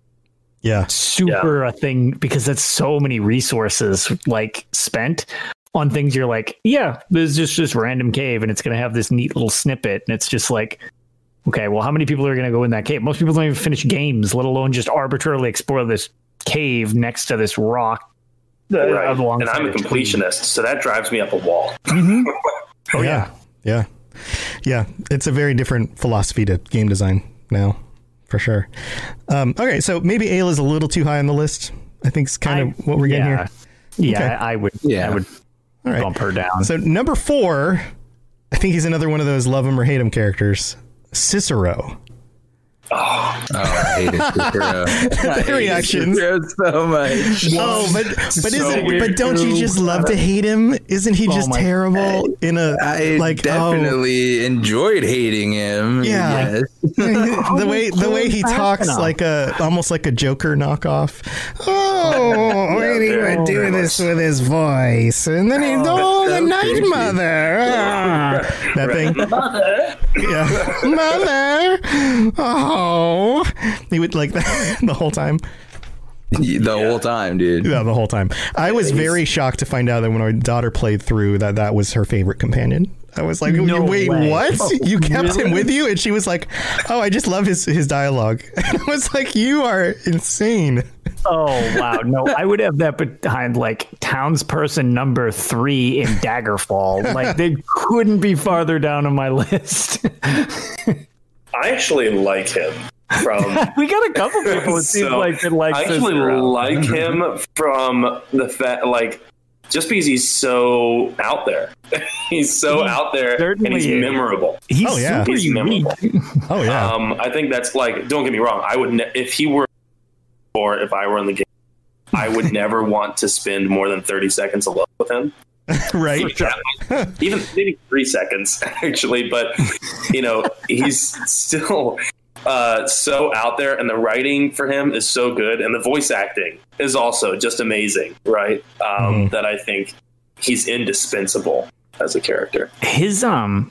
super a thing because that's so many resources like spent on things you're like, yeah, there's just this random cave and it's going to have this neat little snippet. And it's just like, okay, well, how many people are going to go in that cave? Most people don't even finish games, let alone just arbitrarily explore this cave next to this rock. Right. And I'm a completionist, so that drives me up a wall. Oh, yeah. Yeah. Yeah. It's a very different philosophy to game design now, for sure. Okay, so maybe Ayla's a little too high on the list. I think it's kind of what we're getting here. Yeah, Okay. I would. Yeah. I would All right. bump her down. So number 4, I think he's another one of those love him or hate him characters. Cicero. Oh, I hated Cicero. The reactions. Cicero so much. Oh, but weird, don't you just love to hate him? Isn't he just my- terrible in a I definitely enjoyed hating him. Yeah. Yes. the way he talks like almost like a Joker knockoff. Oh, when he would do this with his voice, and then he'd the night creepy. mother. That thing. Yeah, mother. Oh, he would like that the whole time. The whole time, dude. Yeah, the whole time. I was very shocked to find out that when our daughter played through that was her favorite companion. I was like, No wait, way. what? Oh, You kept him really? with you? And she was like, oh, I just love his dialogue. And I was like, you are insane. Oh wow, no! I would have that behind like townsperson number 3 in Daggerfall. Like they couldn't be farther down on my list. I actually like him from. We got a couple people. It seems So, like that like I actually Cicero. like him from the fact, like, just because he's so out there. He's so out there, and certainly he's is. memorable. He's Oh, yeah. super He's unique. Oh, yeah. I think that's like. Don't get me wrong. I would if he were, or if I were in the game, I would never want to spend more than 30 seconds alone with him. Right. Even maybe 3 seconds actually, but he's still so out there, and the writing for him is so good, and the voice acting is also just amazing, right? That I think he's indispensable as a character. His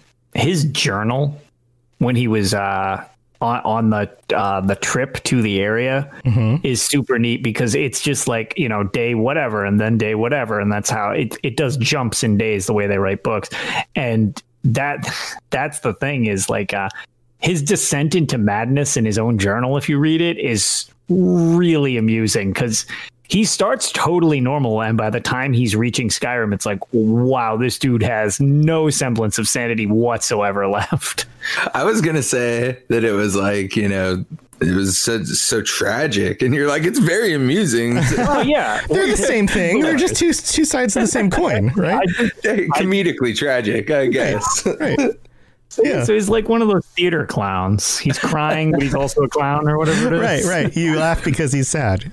journal when he was on the trip to the area is super neat, because it's just like, day whatever and then day whatever, and that's how it does jumps in days, the way they write books. And that's the thing, is like his descent into madness in his own journal, if you read it, is really amusing, because he starts totally normal, and by the time he's reaching Skyrim, it's like, wow, this dude has no semblance of sanity whatsoever left. I was gonna say that it was like, it was so tragic, and you're like, it's very amusing. Oh yeah, They're the same thing. They're just two sides of the same coin, right? Comedically tragic, I guess. Right. Yeah. So he's like one of those theater clowns. He's crying, but he's also a clown, or whatever it is. Right. You laugh because he's sad.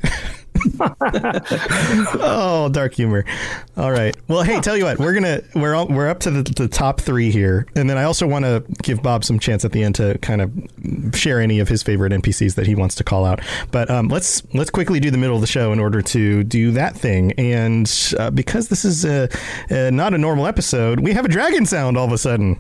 Oh, dark humor. All right. Well, hey, tell you what, we're up to the top 3 here, and then I also want to give Bob some chance at the end to kind of share any of his favorite NPCs that he wants to call out. But let's quickly do the middle of the show in order to do that thing. And because this is not a normal episode, we have a dragon sound all of a sudden.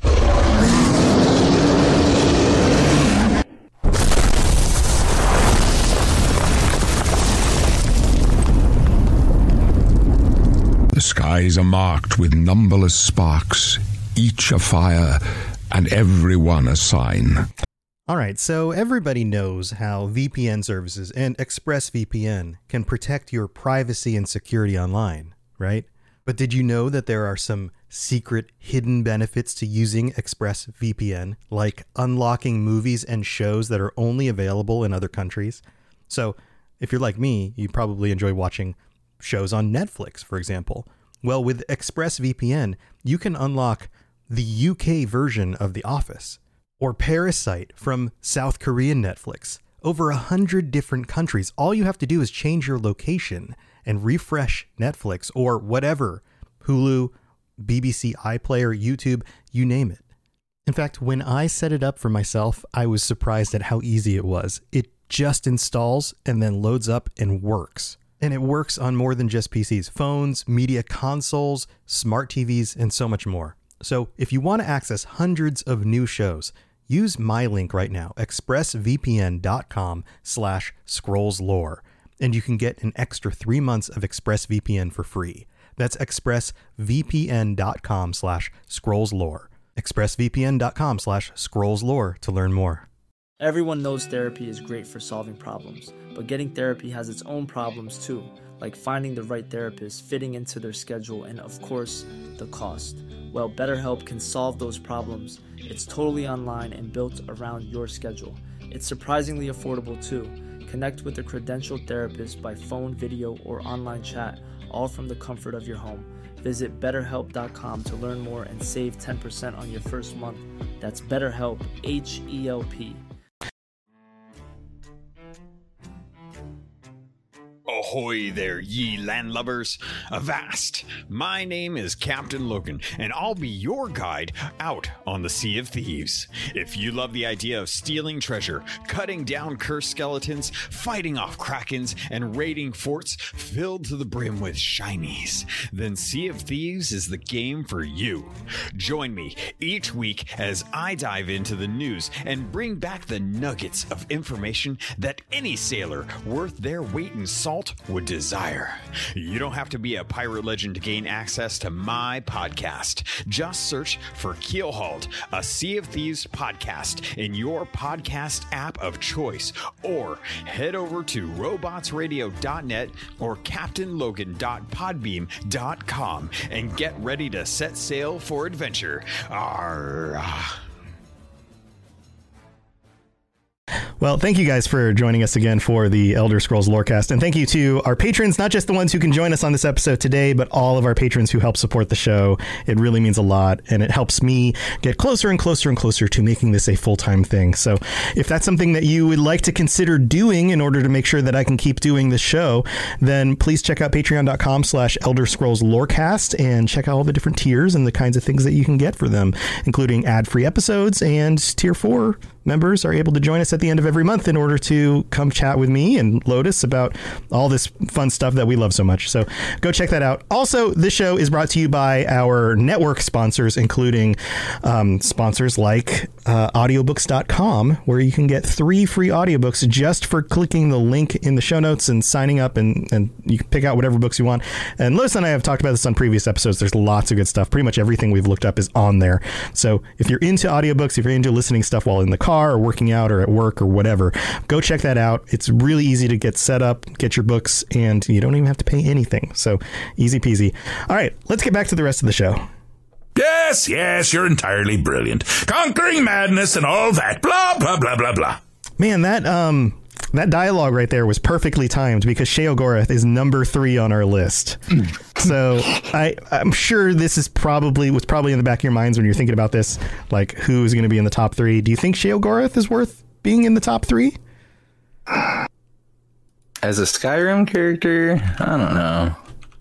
The skies are marked with numberless sparks, each a fire, and every one a sign. All right, so everybody knows how VPN services and ExpressVPN can protect your privacy and security online, right? But did you know that there are some secret hidden benefits to using ExpressVPN, like unlocking movies and shows that are only available in other countries? So if you're like me, you probably enjoy watching shows on Netflix, for example. Well, with ExpressVPN, you can unlock the UK version of The Office, or Parasite from South Korean Netflix. Over 100 different countries. All you have to do is change your location and refresh Netflix or whatever, Hulu, BBC iPlayer, YouTube, you name it. In fact, when I set it up for myself, I was surprised at how easy it was. It just installs and then loads up and works. And it works on more than just PCs, phones, media consoles, smart TVs, and so much more. So if you want to access hundreds of new shows, use my link right now, expressvpn.com/scrollslore, and you can get an extra 3 months of ExpressVPN for free. That's expressvpn.com/scrollslore. expressvpn.com/scrollslore to learn more. Everyone knows therapy is great for solving problems, but getting therapy has its own problems too, like finding the right therapist, fitting into their schedule, and of course, the cost. Well, BetterHelp can solve those problems. It's totally online and built around your schedule. It's surprisingly affordable too. Connect with a credentialed therapist by phone, video, or online chat, all from the comfort of your home. Visit BetterHelp.com to learn more and save 10% on your first month. That's BetterHelp, H-E-L-P. Ahoy there, ye landlubbers! Avast! My name is Captain Logan, and I'll be your guide out on the Sea of Thieves. If you love the idea of stealing treasure, cutting down cursed skeletons, fighting off krakens, and raiding forts filled to the brim with shinies, then Sea of Thieves is the game for you. Join me each week as I dive into the news and bring back the nuggets of information that any sailor worth their weight in salt would desire. You don't have to be a pirate legend to gain access to my podcast. Just search for Keelhauled, a Sea of Thieves podcast in your podcast app of choice, or head over to robotsradio.net or captainlogan.podbeam.com and get ready to set sail for adventure. Arr. Well, thank you guys for joining us again for the Elder Scrolls Lorecast. And thank you to our patrons, not just the ones who can join us on this episode today, but all of our patrons who help support the show. It really means a lot, and it helps me get closer and closer and closer to making this a full-time thing. So if that's something that you would like to consider doing in order to make sure that I can keep doing this show, then please check out patreon.com/Elder Scrolls Lorecast and check out all the different tiers and the kinds of things that you can get for them, including ad-free episodes, and Tier 4 members are able to join us at the end of every month in order to come chat with me and Lotus about all this fun stuff that we love so much. So go check that out. Also, this show is brought to you by our network sponsors, including sponsors like audiobooks.com, where you can get 3 free audiobooks just for clicking the link in the show notes and signing up, and you can pick out whatever books you want. And Lotus and I have talked about this on previous episodes. There's lots of good stuff. Pretty much everything we've looked up is on there. So if you're into audiobooks, if you're into listening stuff while in the car or working out or at work or whatever, go check that out. It's really easy to get set up, get your books, and you don't even have to pay anything. So easy peasy. All right, let's get back to the rest of the show. Yes, you're entirely brilliant. Conquering madness and all that. Blah, blah, blah, blah, blah. Man, that dialogue right there was perfectly timed because Sheogorath is number 3 on our list. So I'm sure this was probably in the back of your minds when you're thinking about this, like who's going to be in the top 3. Do you think Sheogorath is worth being in the top 3? As a Skyrim character, I don't know.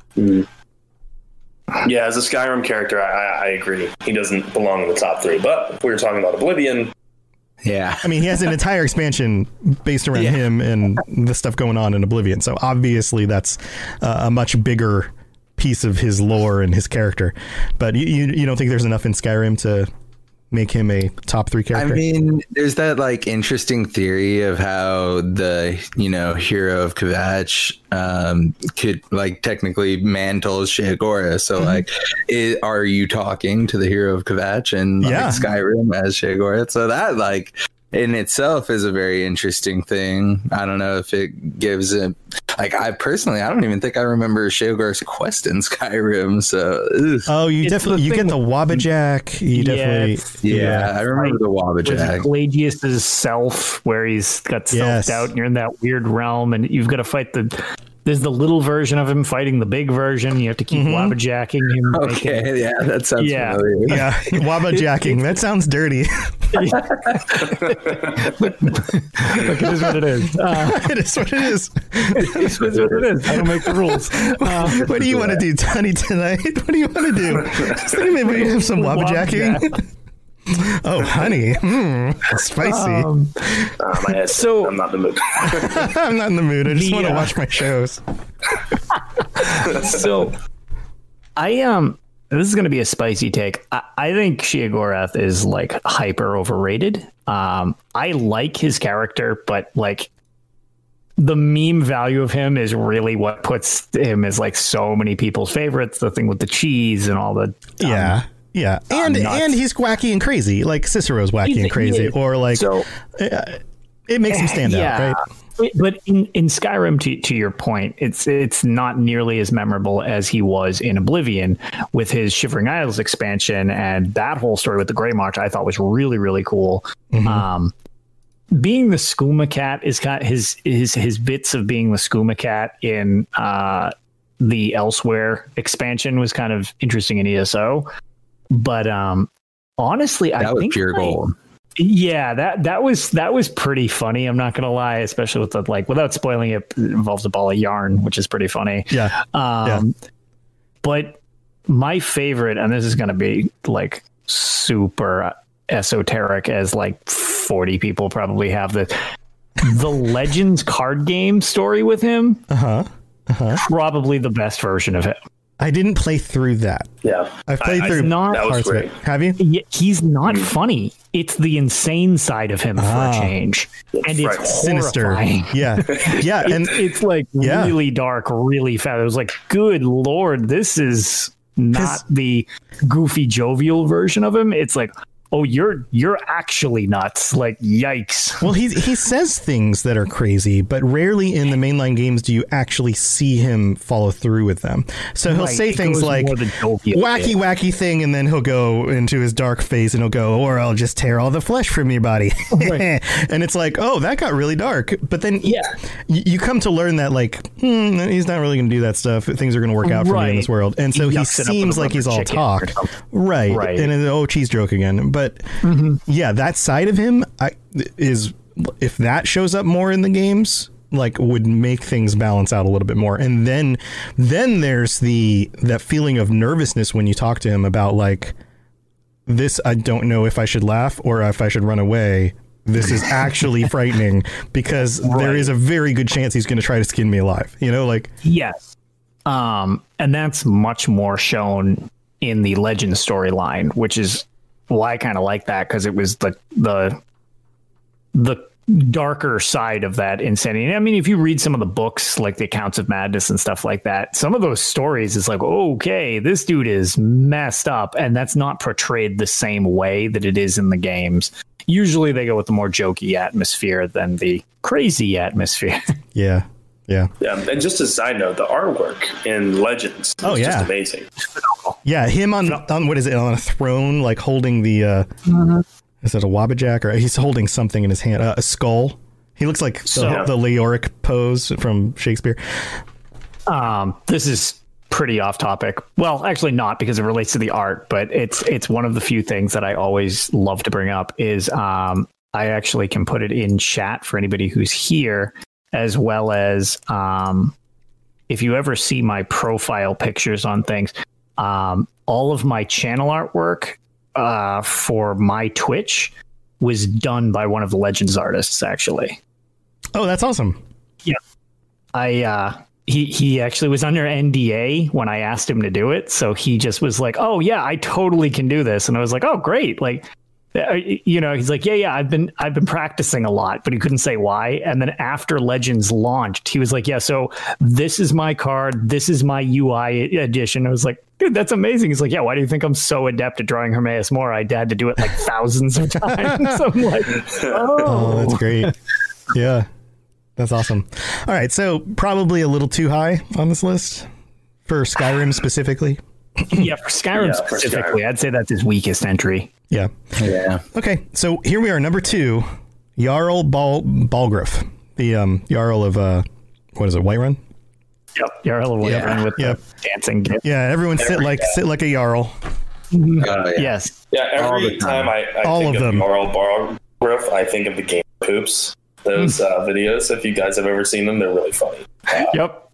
Yeah, as a Skyrim character, I agree. He doesn't belong in the top 3. But if we were talking about Oblivion, yeah, I mean, he has an entire expansion based around him and the stuff going on in Oblivion. So obviously that's a much bigger piece of his lore and his character. But you don't think there's enough in Skyrim to make him a top 3 character? I mean, there's that like interesting theory of how the hero of Kvatch could like technically mantle Sheogorath. So like, are you talking to the hero of Kvatch and Skyrim as Sheogorath? So that like in itself is a very interesting thing. I don't know if it gives it like I don't even think I remember Sheogorath's quest in Skyrim. So you get the Wabbajack. I remember the Wabbajack. Pelagius's self, where he's got self doubt, and you're in that weird realm, and you've got to fight there's the little version of him fighting the big version. You have to keep Wabbajacking him. Okay, that sounds familiar. Yeah, Wabbajacking. That sounds dirty. Look, it is what it is. It is what it is. It is what it is. I don't make the rules. What do you want to do, Tony, tonight? What do you want to do? Just think maybe have some Wabbajacking. Oh, honey. Spicy. My head. So I'm not in the mood. I'm not in the mood. I just want to watch my shows. So this is going to be a spicy take. I think Sheogorath is like hyper overrated. I like his character, but like the meme value of him is really what puts him as like so many people's favorites. The thing with the cheese and all the yeah, and he's wacky and crazy, like Cicero's wacky and crazy, or like it makes him stand out, right? But in Skyrim, to your point, it's not nearly as memorable as he was in Oblivion with his Shivering Isles expansion, and that whole story with the Grey March I thought was really, really cool. Being the Skooma Cat is kind of his bits of being the Skooma Cat in the Elsewhere expansion was kind of interesting in ESO. But honestly, I think pure gold. Yeah, that was pretty funny. I'm not gonna lie, especially with the without spoiling it, it involves a ball of yarn, which is pretty funny. Yeah. But my favorite, and this is gonna be like super esoteric, as like 40 people probably have the Legends card game story with him. Probably the best version of him. I didn't play through that. Yeah, I've played through parts of it. Have you? Yeah, he's not funny. It's the insane side of him for a change, and it's sinister. Horrifying. Yeah, and it's like really dark, really fast. It was like, good lord, this is not the goofy, jovial version of him. It's like, oh, you're actually nuts. Like, yikes. Well, he says things that are crazy, but rarely in the mainline games do you actually see him follow through with them. So he'll say things like wacky thing, and then he'll go into his dark phase and he'll go, or I'll just tear all the flesh from your body. And it's like, oh, that got really dark. But then you come to learn that he's not really going to do that stuff. Things are going to work out for me in this world. And so he seems like he's all talk. Right. And then, cheese joke again. But that side of him is, if that shows up more in the games, would make things balance out a little bit more. And then there's that feeling of nervousness when you talk to him about this. I don't know if I should laugh or if I should run away. This is actually frightening because there is a very good chance he's going to try to skin me alive. Yes. And that's much more shown in the Legend storyline, which is, well, I kind of like that because it was the darker side of that insanity. I mean, if you read some of the books, like the Accounts of Madness and stuff like that, some of those stories is like, okay, this dude is messed up, and that's not portrayed the same way that it is in the games. Usually they go with the more jokey atmosphere than the crazy atmosphere. Yeah. And just a side note, the artwork in Legends is just amazing. Yeah, him on what is it, on a throne, holding the is it a Wabbajack, or he's holding something in his hand, a skull. He looks like the Leoric pose from Shakespeare. This is pretty off topic. Well, actually not, because it relates to the art, but it's one of the few things that I always love to bring up is I actually can put it in chat for anybody who's here, as well as if you ever see my profile pictures on things, all of my channel artwork for my Twitch was done by one of the Legends artists, actually. Oh, that's awesome. Yeah. He actually was under NDA when I asked him to do it. So he just was like, oh yeah, I totally can do this. And I was like, oh, great. He's like, yeah, I've been practicing a lot, but he couldn't say why. And then after Legends launched, he was like, yeah, so this is my card. This is my UI edition. I was like, dude, that's amazing. He's like, yeah, why do you think I'm so adept at drawing Hermaeus Mora? I had to do it thousands of times. I'm like, oh, that's great. Yeah, that's awesome. All right. So probably a little too high on this list for Skyrim specifically. Yeah, for Skyrim specifically, I'd say that's his weakest entry. Yeah. Okay, so here we are, number 2, Jarl Balgruuf, the Jarl of what is it, Whiterun? Yep, Jarl of Whiterun with the dancing gift. Yeah, everyone sit like a Jarl. Yes. Yeah, every time I think of Jarl Balgruuf, I think of the game Poops. Those videos, if you guys have ever seen them, they're really funny. Yep.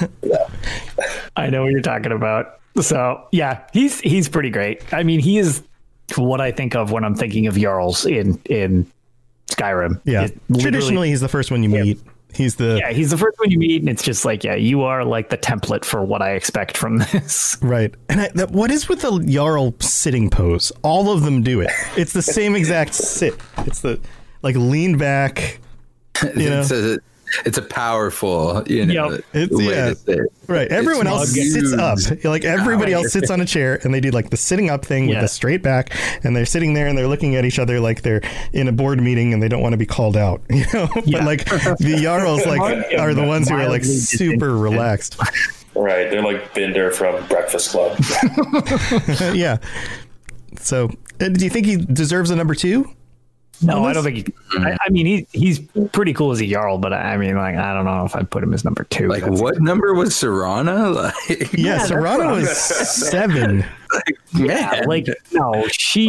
I know what you're talking about. So yeah, he's pretty great. I mean, he is what I think of when I'm thinking of Jarls in Skyrim. Yeah, traditionally he's the first one you meet. He's the first one you meet, and it's just like, yeah, you are like the template for what I expect from this. Right. And what is with the Jarl sitting pose? All of them do it. It's the same exact sit. It's the lean back. It's a powerful, way to sit. Right. Everyone else sits up. Everybody else sits on a chair, and they do the sitting up thing with the straight back, and they're sitting there and they're looking at each other like they're in a board meeting and they don't want to be called out. But the Jarls are the ones who are super relaxed. Right. They're like Bender from Breakfast Club. Yeah. So, do you think he deserves a number 2? No, I don't think. I mean, he's pretty cool as a Jarl, but I mean, like, I don't know if I'd put him as number 2. Like, what number was Serana? Like, Yeah, Serana was 7. yeah, like, no,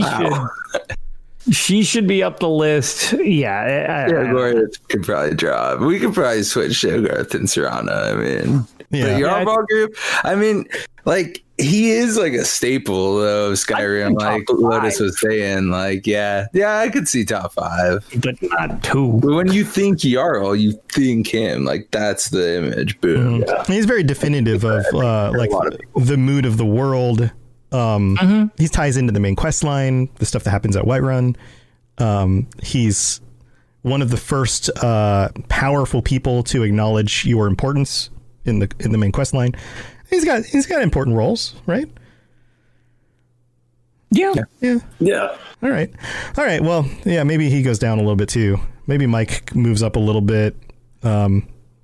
she should be up the list. Yeah, Shogarth could probably drop. We could probably switch Shogarth and Serana. I mean, Yeah. the Jarl group. I mean, like, he is like a staple of Skyrim. Like Lotus was saying, like, yeah, I could see top 5, but not 2. But when you think Jarl, you think him. Like, that's the image. Boom. Yeah. He's very definitive of like the mood of the world. He ties into the main quest line, the stuff that happens at Whiterun. He's one of the first powerful people to acknowledge your importance in the main quest line. He's got important roles, right? Yeah. All right. Well, yeah, maybe he goes down a little bit too. Maybe Mike moves up a little bit. Mike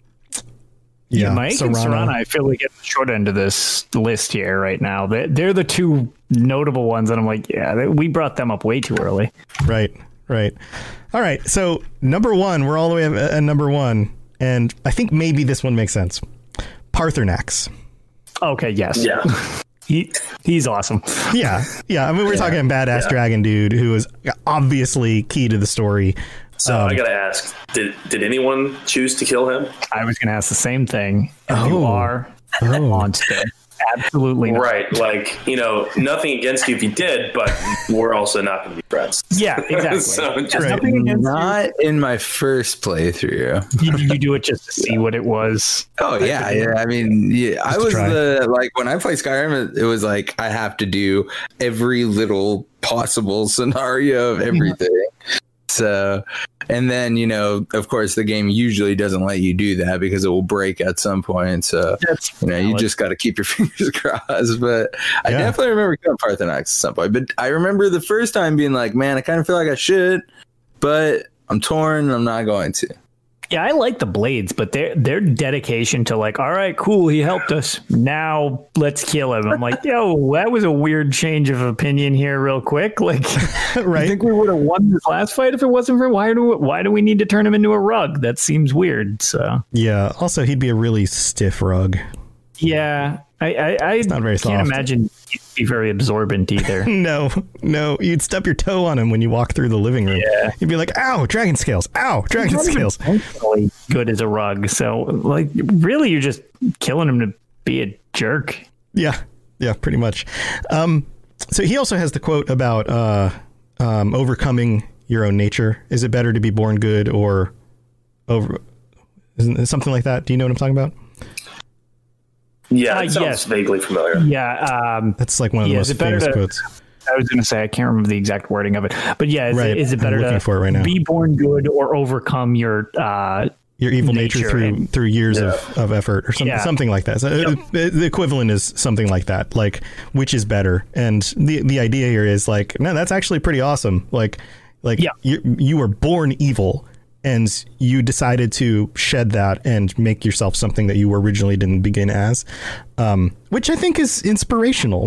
and Serana, I feel like get the short end of this list here right now. They're the 2 notable ones, and I'm like, yeah, we brought them up way too early. Right. All right. So number 1, we're all the way at number 1, and I think maybe this one makes sense. Paarthurnax. Okay. Yes. Yeah. He's awesome. Yeah. I mean, we're talking badass dragon dude who is obviously key to the story. So I gotta ask: Did anyone choose to kill him? I was gonna ask the same thing. You are a monster. Absolutely not. Right. Like, nothing against you if you did, but we're also not going to be friends. Yeah, exactly. So not in my first playthrough. You do it just to see what it was. Oh, yeah. I mean, I was when I play Skyrim, it was like I have to do every little possible scenario of everything. So, and then, of course, the game usually doesn't let you do that because it will break at some point. So, you just got to keep your fingers crossed. But I definitely remember killing Paarthurnax at some point. But I remember the first time being like, man, I kind of feel like I should, but I'm torn and I'm not going to. Yeah, I like the blades, but their dedication to like, all right, cool, he helped us. Now let's kill him. I'm like, yo, that was a weird change of opinion here, real quick. Like, right? I think we would have won this last fight if it wasn't for why do we need to turn him into a rug? That seems weird. So yeah. Also, he'd be a really stiff rug. Yeah, I not very can't imagine he'd be very absorbent either. No, you'd stub your toe on him when you walk through the living room. Yeah. You'd be like, ow, dragon scales. Ow, dragon scales. Really good as a rug. So, like, really, you're just killing him to be a jerk. Yeah, pretty much. So he also has the quote about overcoming your own nature. Is it better to be born good or isn't it something like that? Do you know what I'm talking about? Yeah, it sounds vaguely familiar. Yeah. That's like one of the most famous quotes. I was going to say, I can't remember the exact wording of it. But yeah, is it better to be born good or overcome your evil nature through years of effort or something like that? So the equivalent is something like that. Like, which is better? And the idea here is like, no, that's actually pretty awesome. Like you were born evil. And you decided to shed that and make yourself something that you originally didn't begin as, which I think is inspirational.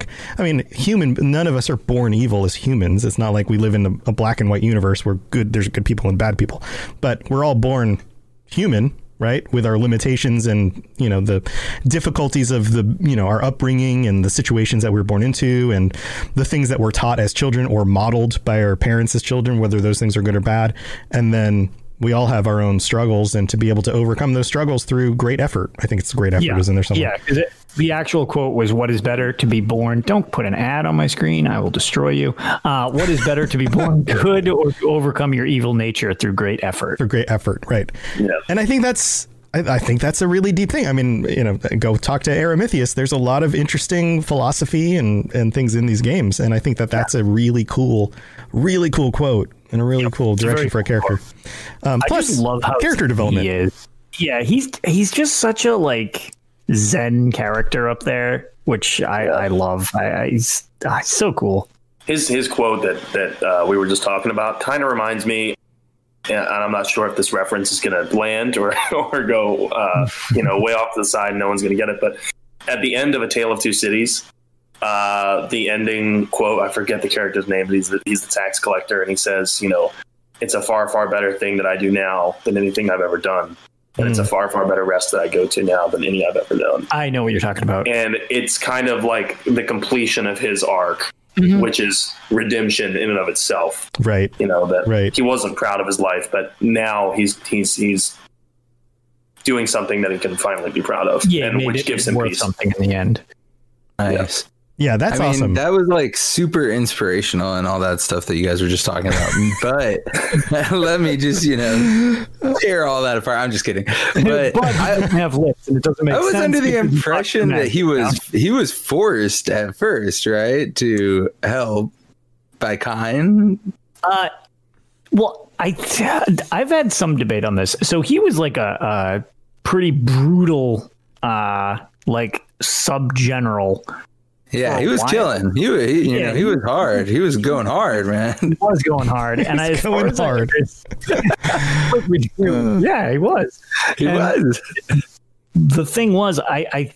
None of us are born evil as humans. It's not like we live in a black and white universe where there's good people and bad people, but we're all born human, right? With our limitations and, the difficulties of our upbringing and the situations that we were born into and the things that we're taught as children or modeled by our parents as children, whether those things are good or bad. And then we all have our own struggles, and to be able to overcome those struggles through great effort. I think it's a great effort, isn't there? Something? Yeah, because the actual quote was, what is better, to be born? Don't put an ad on my screen. I will destroy you. What is better, to be born good or to overcome your evil nature through great effort? Through great effort, right. Yeah. And I think that's a really deep thing. I mean, go talk to Aramithius. There's a lot of interesting philosophy and things in these games. And I think that's a really cool quote and a really cool direction for a character. I just love how character development he is. Yeah, he's just such a like Zen character up there, which I love. He's so cool. His quote that we were just talking about kind of reminds me, and I'm not sure if this reference is going to land or go way off to the side. No one's going to get it. But at the end of A Tale of Two Cities, the ending quote, I forget the character's name, but he's the tax collector, and he says, it's a far, far better thing that I do now than anything I've ever done. And it's a far, far better rest that I go to now than any I've ever known. I know what you're talking about. And it's kind of like the completion of his arc, which is redemption in and of itself. Right. He wasn't proud of his life, but now he's doing something that he can finally be proud of, and which gives him peace. Something in the end. Nice. Yeah, that's awesome. That was like super inspirational and all that stuff that you guys were just talking about. But let me just, tear all that apart. I'm just kidding. But I don't have lips, and it doesn't make sense. I was under the impression that he was forced at first, right, to help by Kyne. Well, I've had some debate on this. So he was like a pretty brutal, like sub-general. Yeah, he was killing. He was hard. He was going hard, man. He was going hard, and I going hard. Yeah, he was. He was. The thing was, I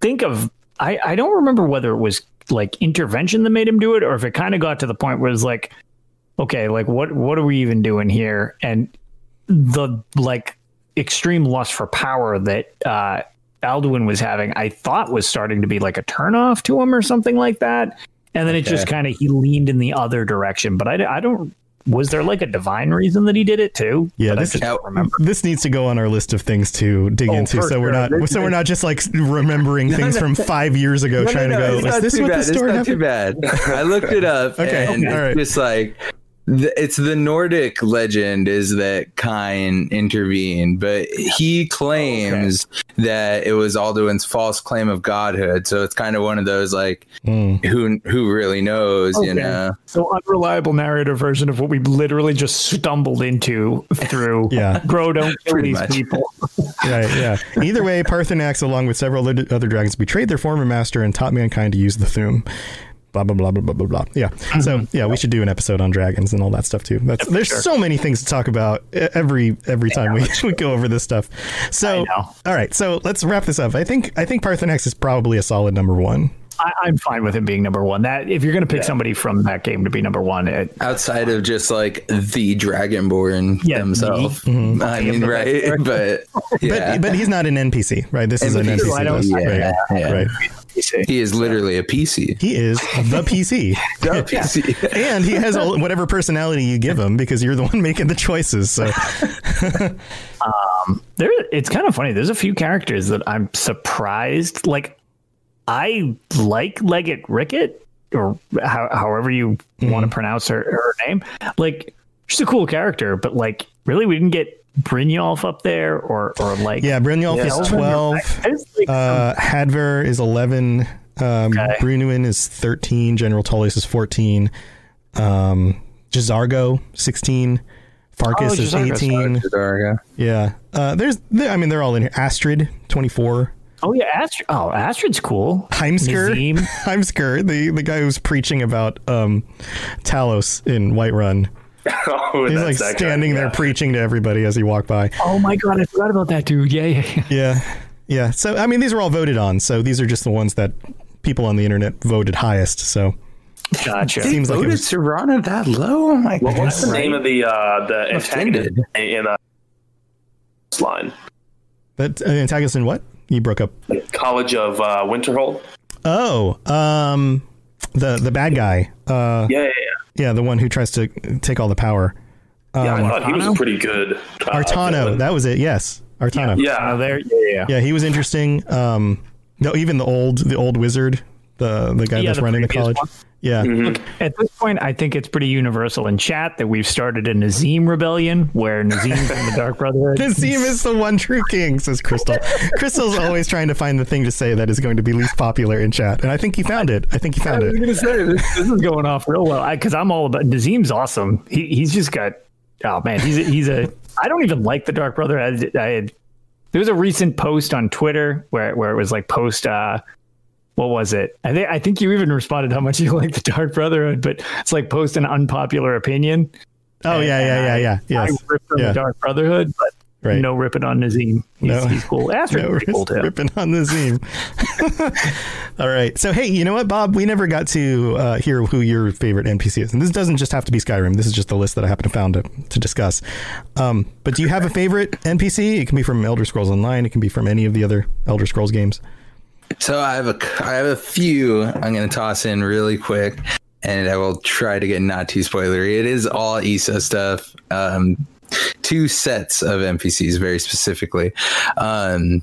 don't remember whether it was like intervention that made him do it, or if it kind of got to the point where it was like, okay, like what are we even doing here? And the like extreme lust for power that Alduin was having, I thought was starting to be like a turnoff to him or something like that. And then it just kind of, he leaned in the other direction. But I don't, was there like a divine reason that he did it too? Yeah, this needs to go on our list of things to dig into. So we're not just like remembering things from 5 years ago trying to go, is this what the story happened? It's not too bad. I looked it up and it's just like, it's the Nordic legend is that Kyne intervened, but he claims that it was Alduin's false claim of godhood. So it's kind of one of those like, who really knows, So unreliable narrative version of what we literally just stumbled into through Grow Don't Kill These People. Right, yeah. Either way, Paarthurnax, along with several other dragons, betrayed their former master and taught mankind to use the Thu'um. Blah, blah, blah, blah, blah, blah, blah. Yeah. So, we should do an episode on dragons and all that stuff, too. There's so many things to talk about every time we go over this stuff. So, all right. So, let's wrap this up. I think Paarthurnax is probably a solid number one. I'm fine with him being number one. That if you're going to pick somebody from that game to be number one, outside of just like the Dragonborn himself, I mean, right? But he's not an NPC, right? This is an NPC. Right. He is literally a PC. He is the PC. The PC. And he has whatever personality you give him because you're the one making the choices. So it's kind of funny. There's a few characters that I'm surprised. Like I like Leggett Rickett, or however you want to pronounce her name. Like she's a cool character, but like really we didn't get Brynjolf up there or like Brynjolf is 12, Hadvar is 11, Brunuin is 13, General Tullius is 14, J'zargo 16, Farkas is 18. They're all in here. Astrid 24. Oh yeah, Astrid's cool. Heimskr, the guy who's preaching about Talos in Whiterun. He's like standing there preaching to everybody as he walked by. Oh my god, I forgot about that dude. Yeah. So I mean, these are all voted on. So these are just the ones that people on the internet voted highest. So gotcha. Seems like voted Serana that low. Oh my god. What's the name of the antagonist in line? That antagonist in what? You broke up. College of Winterhold. Oh, the bad guy. Yeah, the one who tries to take all the power. I thought he was pretty good. Artano, that was it. Yes, Artano. Yeah, he was interesting. No, even the old wizard, the guy that's running the college. Yeah. Look, at this point, I think it's pretty universal in chat that we've started a Nazim rebellion where Nazim from the Dark Brotherhood. Nazim is the one true king, says Crystal. Crystal's always trying to find the thing to say that is going to be least popular in chat, and I think he found it. I was going to say this is going off real well because I'm all about Nazim's awesome. He's just got he's a I don't even like the Dark Brotherhood. There was a recent post on Twitter where it was like what was it? I think you even responded how much you like the Dark Brotherhood, but it's like post an unpopular opinion. Oh, yeah. I ripped from the Dark Brotherhood, but Right. No ripping on Nazim. He's cool. Astrid is cool too. Ripping on Nazim. All right. So, hey, you know what, Bob? We never got to hear who your favorite NPC is. And this doesn't just have to be Skyrim. This is just the list that I happen to found to discuss. But do you have a favorite NPC? It can be from Elder Scrolls Online. It can be from any of the other Elder Scrolls games. So I have a few I'm going to toss in really quick, and I will try to get not too spoilery. It is all ESO stuff. 2 sets of NPCs very specifically. From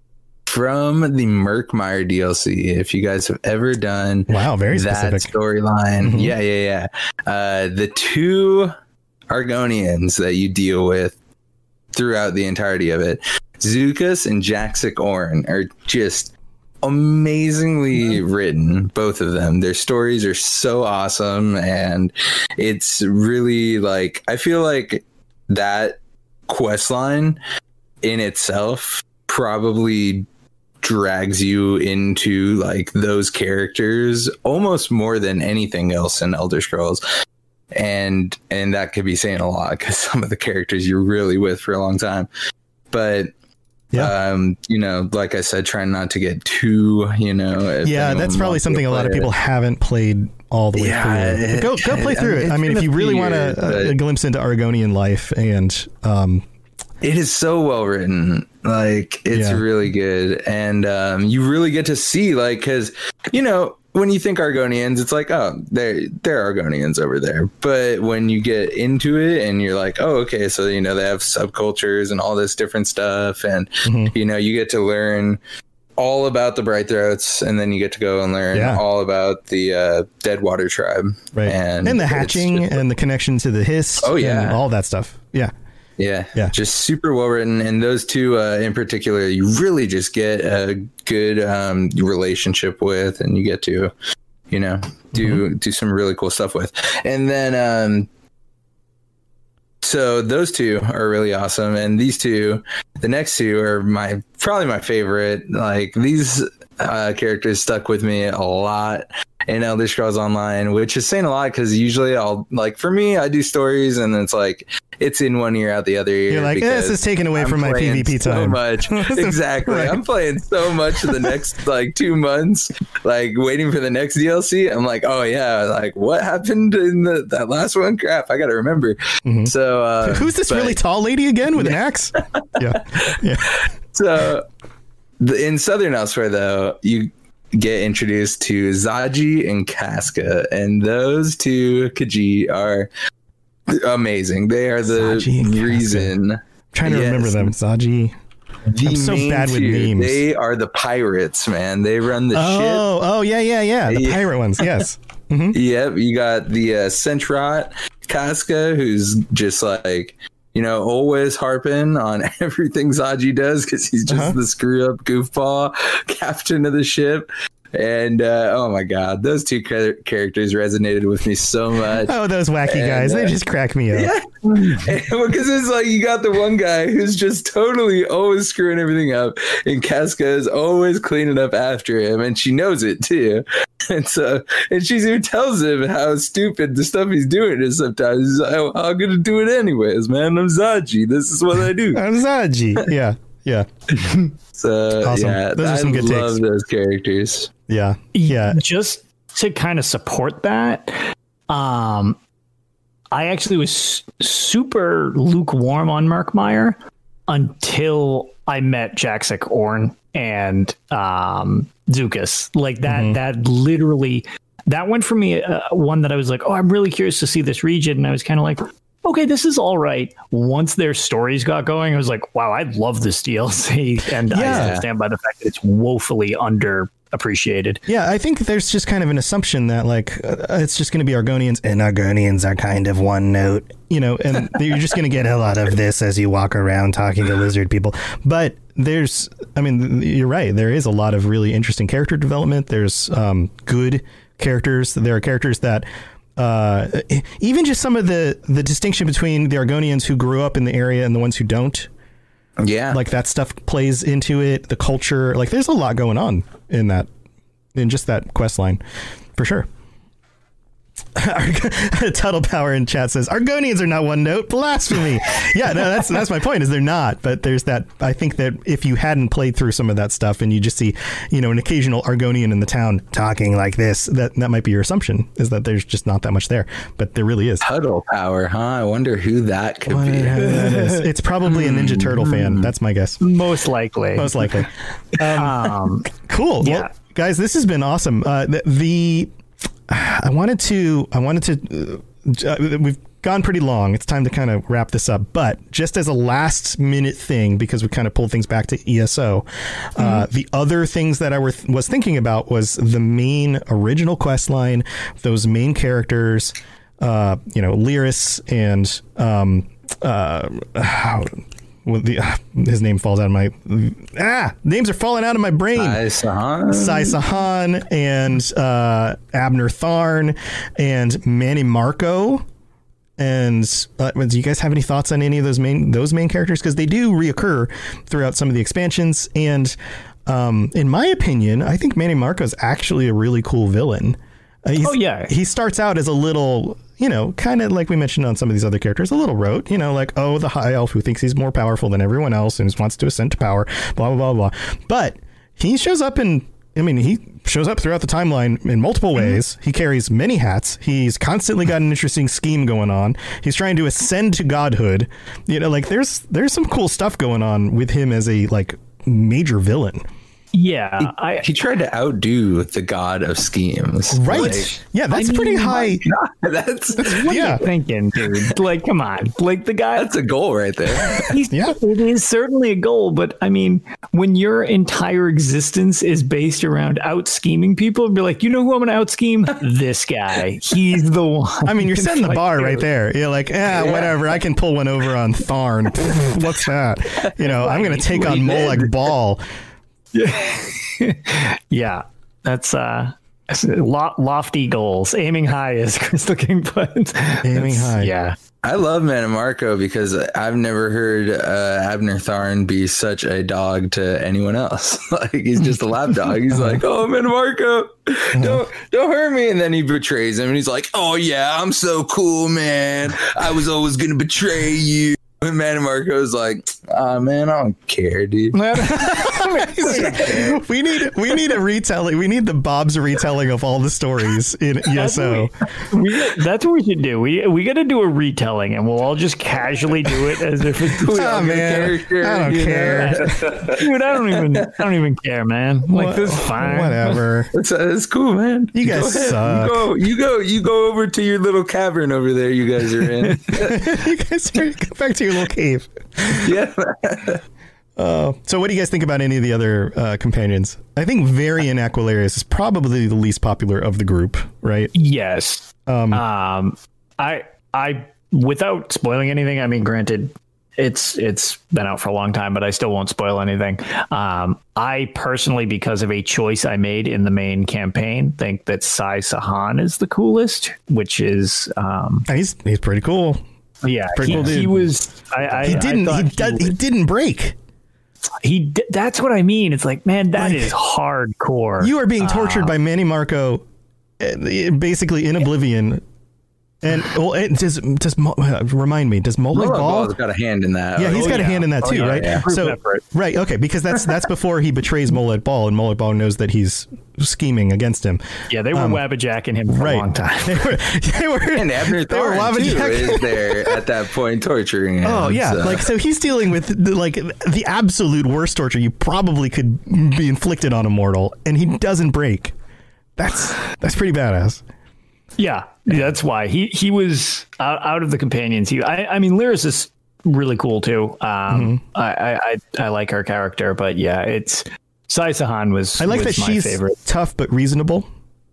the Murkmire DLC, if you guys have ever done very that specific storyline. Yeah. The 2 Argonians that you deal with throughout the entirety of it, Zukas and Jaxic Orn, are just amazingly written, both of them. Their stories are so awesome, and it's really like, I feel like that quest line in itself probably drags you into like those characters almost more than anything else in Elder Scrolls, and that could be saying a lot because some of the characters you're really with for a long time. But you know, like I said, trying not to get too, you know. Yeah, that's probably something a lot of people haven't played all the way through. Go play through it. I mean, if you really want a glimpse into Argonian life, and it is so well written. Like, it's really good. And you really get to see, like, because, you know, when you think Argonians, it's like, oh, they're Argonians over there. But when you get into it and you're like, oh, okay, so, you know, they have subcultures and all this different stuff. And, you know, you get to learn all about the Brightthroats, and then you get to go and learn all about the Deadwater tribe. Right. And the hatching and the connection to the Hiss. Oh, yeah. And all that stuff. Yeah. Yeah, just super well written. And those 2 in particular, you really just get a good relationship with, and you get to, you know, do some really cool stuff with. And then, so those 2 are really awesome. And these 2, the next 2 are probably my favorite. Like, these characters stuck with me a lot in Elder Scrolls Online, which is saying a lot because usually for me, I do stories and it's like, it's in one ear out the other ear. You're like, this is taken away from my PvP time. So much. Exactly. Right. I'm playing so much in the next like 2 months, like waiting for the next DLC. I'm like, oh yeah, like what happened in that last one? Crap, I got to remember. So who's this really tall lady again with an axe? Yeah. So in Southern Elsewhere, though, you get introduced to Zaji and Casca, and those 2 Khajiit are amazing. They are the reason. I'm trying to remember them. Zaji. I'm so bad with names. They are the pirates, man. They run the ship. Oh, yeah. The pirate ones. Yes. Yep. You got the Centrat Casca, who's just like, you know, always harping on everything Zaji does because he's just the screw up goofball captain of the ship. And oh my god, those 2 characters resonated with me so much. Oh, those wacky guys, they just crack me up. Yeah, because it's like you got the one guy who's just totally always screwing everything up, and Casca is always cleaning up after him, and she knows it too. And she's who tells him how stupid the stuff he's doing is sometimes. He's like, oh, I'm gonna do it anyways, man. I'm Zaji. This is what I do. I'm Zaji. Yeah. So awesome. Yeah, those are some good love takes. Those characters. Yeah. Just to kind of support that, I actually was super lukewarm on Murkmire until I met Jaxic Orn and Zukas. Like that literally, that went for me one that I was like, oh, I'm really curious to see this region. And I was kind of like, okay, this is all right. Once their stories got going, I was like, wow, I love this DLC. And I stand by the fact that it's woefully underappreciated. Yeah, I think there's just kind of an assumption that like it's just going to be Argonians, and Argonians are kind of one note, you know, and you're just going to get a lot of this as you walk around talking to lizard people. But you're right. There is a lot of really interesting character development. There's good characters. There are characters that even just some of the distinction between the Argonians who grew up in the area and the ones who don't. Yeah. Like that stuff plays into it. The culture, like there's a lot going on in just that quest line for sure. Tuttle Power in chat says Argonians are not one note. Blasphemy. Yeah, no, that's my point, is they're not. But there's that. I think that if you hadn't played through some of that stuff and you just see, an occasional Argonian in the town talking like this, that might be your assumption, is that there's just not that much there. But there really is. Tuttle Power, huh? I wonder who that could be. That is. It's probably a Ninja Turtle fan. That's my guess. Most likely. Cool. Yeah. Well, guys, this has been awesome. I wanted to we've gone pretty long. It's time to kind of wrap this up. But just as a last minute thing, because we kind of pulled things back to ESO, the other things that I was thinking about was the main original quest line, those main characters, Lyris and his name falls out of my names are falling out of my brain. Sai Sahan and Abner Tharn and Manny Marco. And do you guys have any thoughts on any of those main characters? Because they do reoccur throughout some of the expansions. And in my opinion, I think Manny Marco is actually a really cool villain. He starts out as a little, kind of like we mentioned on some of these other characters, a little rote, the high elf who thinks he's more powerful than everyone else and wants to ascend to power, blah, blah, blah, blah. But he shows up throughout the timeline in multiple ways. He carries many hats. He's constantly got an interesting scheme going on. He's trying to ascend to godhood. There's some cool stuff going on with him as a major villain. Yeah, he tried to outdo the god of schemes. Right. That's pretty high. That's what you're thinking, dude. Come on. The guy. That's a goal right there. It is certainly a goal. But I mean, when your entire existence is based around out scheming people, be like, who I'm going to out scheme? This guy. He's the one. I mean, you're setting the bar right there. You're like, whatever. I can pull one over on Tharn. What's that? I'm going to take on Molag Bal. Yeah, that's lofty goals. Aiming high, as Crystal King puts. Aiming high. Yeah. I love Manny Marco because I've never heard Abner Tharn be such a dog to anyone else. He's just a lap dog. He's like, "Oh, Manny Marco, don't hurt me," and then he betrays him, and he's like, "Oh yeah, I'm so cool, man. I was always gonna betray you." And Manny Marco's like, man, I don't care, dude. we need a retelling. We need the Bob's retelling of all the stories in ESO. That's what we should do. We got to do a retelling, and we'll all just casually do it as if it's character. I don't care, dude. I don't even care, man. This is fine. Whatever. It's cool, man. You guys suck. You go over to your little cavern over there. You guys are in. You guys go back to your little cave. Yeah. So what do you guys think about any of the other companions? I think Varian Aquilarius is probably the least popular of the group, right? Yes. I without spoiling anything, I mean, granted, it's been out for a long time, but I still won't spoil anything. I personally, because of a choice I made in the main campaign, think that Sai Sahan is the coolest, which is he's pretty cool. Yeah, pretty cool dude. He was. He didn't break. That's what I mean. It's like, man, that is hardcore. You are being tortured by Manny Marco, basically in Oblivion. And remind me, does Molag Bal's got a hand in that? Yeah, he's got a hand in that too, right? Yeah. So right, okay, because that's before he betrays Molag Bal, and Molag Bal knows that he's scheming against him. Yeah, they were wabbajacking him for a long time. they were and Abner Tharn too is there at that point torturing him. Oh yeah, so he's dealing with the absolute worst torture you probably could be inflicted on a mortal, and he doesn't break. That's pretty badass. Yeah, that's why he was out of the companions. I mean, Lyris is really cool too. I like her character, but yeah, it's Sai Sahan was. I like that she's favorite. Tough but reasonable.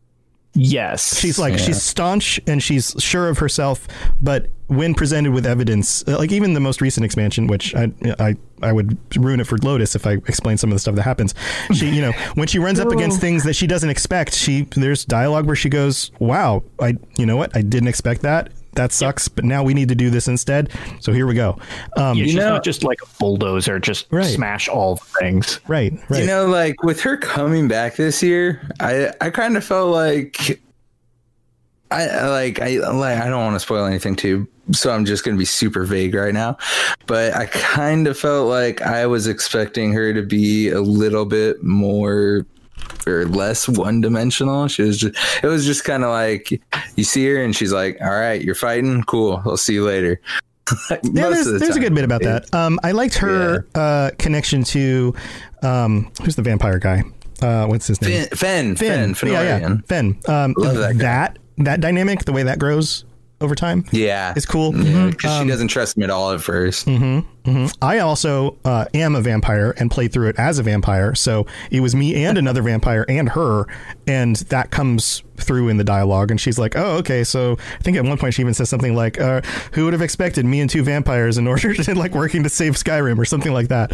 Yes, she's she's staunch and she's sure of herself, but when presented with evidence, like even the most recent expansion, which I would ruin it for Lotus if I explain some of the stuff that happens. She, when she runs up against things that she doesn't expect, there's dialogue where she goes, "Wow, I didn't expect that. That sucks, but now we need to do this instead. So here we go." She's not just like a bulldozer, just smash all the things. Right. With her coming back this year, I kind of felt like I don't want to spoil anything too, so I'm just going to be super vague right now. But I kind of felt like I was expecting her to be a little bit more or less one-dimensional. It was just kind of like you see her and she's like, "All right, you're fighting, cool. I'll see you later." There's a good bit about that. I liked her connection to who's the vampire guy? What's his name? Fenn. Fenn. Fenn. Love that dynamic, the way that grows over time. Yeah. It's cool. Because she doesn't trust him at all at first. I also am a vampire and played through it as a vampire. So it was me and another vampire and her. And that comes through in the dialogue. And she's like, oh, okay. So I think at one point she even says something like, who would have expected me and two vampires in order to like working to save Skyrim or something like that.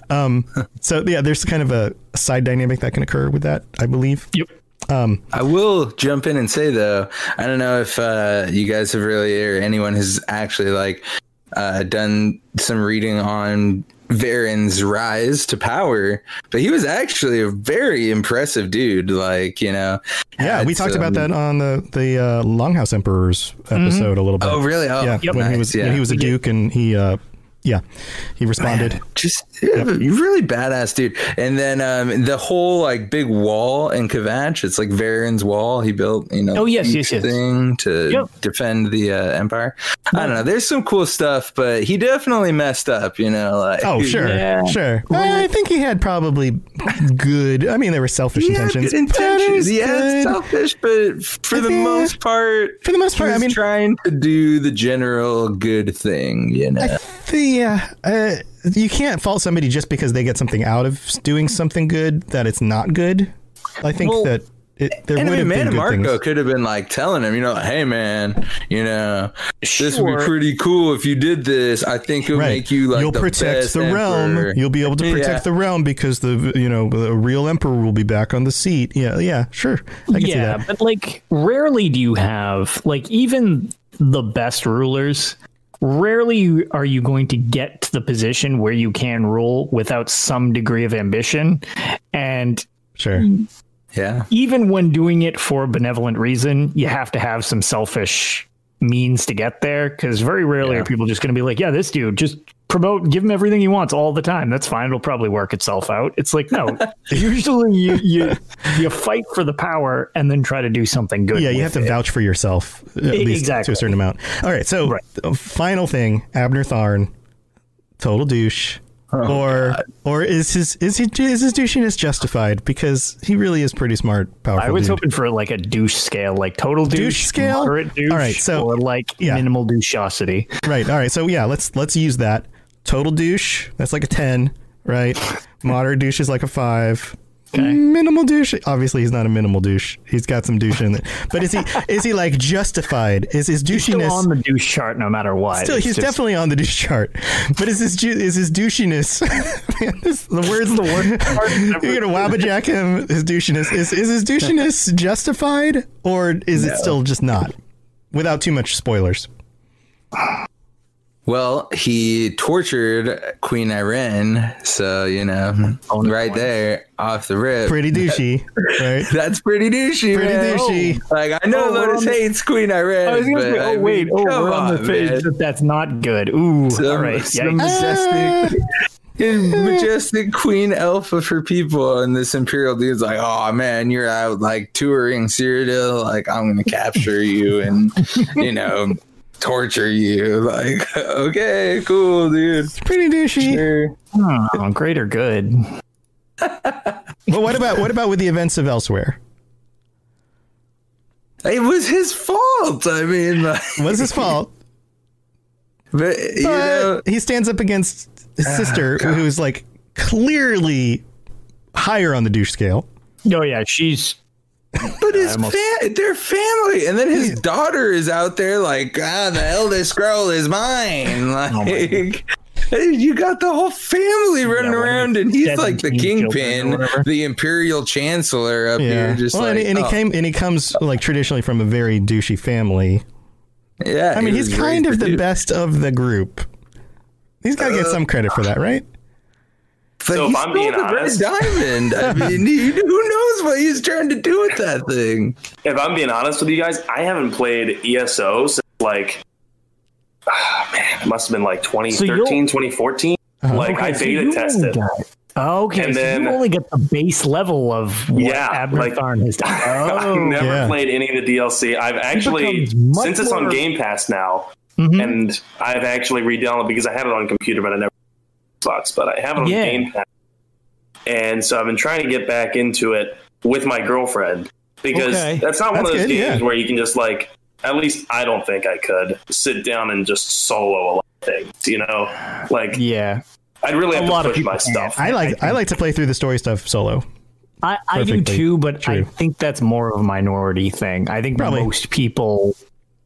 So yeah, there's kind of a side dynamic that can occur with that, I believe. Yep. I will jump in and say, though, I don't know if you guys have really, or anyone has actually like done some reading on Varen's rise to power, but he was actually a very impressive dude. Like, you know, yeah, we talked about that on the Longhouse Emperors episode a little bit. Oh, really? Oh, yeah, when he was a duke and he responded. Man, you really badass dude. And then the whole like big wall in Kvatch, it's like Varen's wall he built, you know. Oh yes. Thing to defend the Empire. I don't know. There's some cool stuff, but he definitely messed up, you know. Like, sure. I think he had probably good. I mean, there were selfish intentions. Selfish, but for the most part, I mean, trying to do the general good thing, you know. You can't fault somebody just because they get something out of doing something good that it's not good. I think there would have been good Marco things. could have been like telling him, you know, hey man, you know, this would be pretty cool if you did this. I think it'll make you like you'll protect the realm. You'll be able to protect the realm because the real emperor will be back on the seat. Yeah, sure. I can see that. But like rarely do you have like even the best rulers. Rarely are you going to get to the position where you can rule without some degree of ambition. And sure. Yeah. Even when doing it for a benevolent reason, you have to have some selfish means to get there. Because very rarely are people just going to be like, yeah, this dude, just give him everything he wants all the time. That's fine. It'll probably work itself out. It's like, no, usually you fight for the power and then try to do something good. Yeah, you have to vouch for yourself at least to a certain amount. All right. So the final thing, Abner Tharn, total douche. Or is his douchiness justified? Because he really is pretty smart, powerful. I was dude. hoping for like a douche scale, like total douche scale, moderate douche, all right, so or like minimal douchosity. Right. All right. So yeah, let's use that. Total douche, that's like a 10, right? Moderate douche is like a 5. Okay. Minimal douche, obviously he's not a minimal douche. He's got some douche in it. But is he like justified? Is his douchiness he's still on the douche chart no matter what? Still, he's definitely on the douche chart. But is his douchiness? The word. You're gonna wabbajack him. His douchiness is his douchiness justified, or is it still just not? Without too much spoilers. Well, he tortured Queen Irene, so, you know, there, off the rip. Pretty douchey, right? That's pretty douchey, douchey. Like, I know Lotus hates Queen Irene, I was gonna say, we're on the page that's not good. Ooh, all right. Majestic Queen Alpha for people, and this Imperial dude's like, oh man, you're out like touring Cyrodiil, like I'm gonna capture you and, you know, torture you. Like, okay, cool, dude. It's pretty douchey. Sure. Oh, great or good. Well, what about with the events of Elsewhere? It was his fault. I mean, like, it was his fault. But you know, he stands up against his sister, who's like clearly higher on the douche scale. Oh yeah, she's. But they're family, and then his daughter is out there like, the Elder Scroll is mine. Like, you got the whole family running around, and he's like the kingpin, the Imperial Chancellor up here. Just he comes like traditionally from a very douchey family. Yeah, I mean, he's kind of the best of the group. He's got to get some credit for that, right? But So he if I'm being stole the honest- red diamond. I mean, who knows what he's trying to do with that thing? If I'm being honest with you guys, I haven't played ESO since like, it must have been like 2013, 2014. Like I beta tested. Okay, And so then- you only get the base level of what Yeah, Abner like- Tharn has done. I've never Yeah. played any of the DLC. I've actually, becomes much since it's on more- Game Pass now, Mhm. and I've actually re-downloaded because I had it on computer, but I never Xbox, but I have it on Yeah. Game Pass. And so I've been trying to get back into it with my girlfriend because Okay. that's not one That's of those good, games yeah. where you can just like, at least I don't think I could sit down and just solo a lot of things, you know? Like, Yeah, I'd really A have lot to of push people my can't. stuff. I like to play through the story stuff solo. I do Perfectly too, but I true. think that's more of a minority thing. I think Probably. most people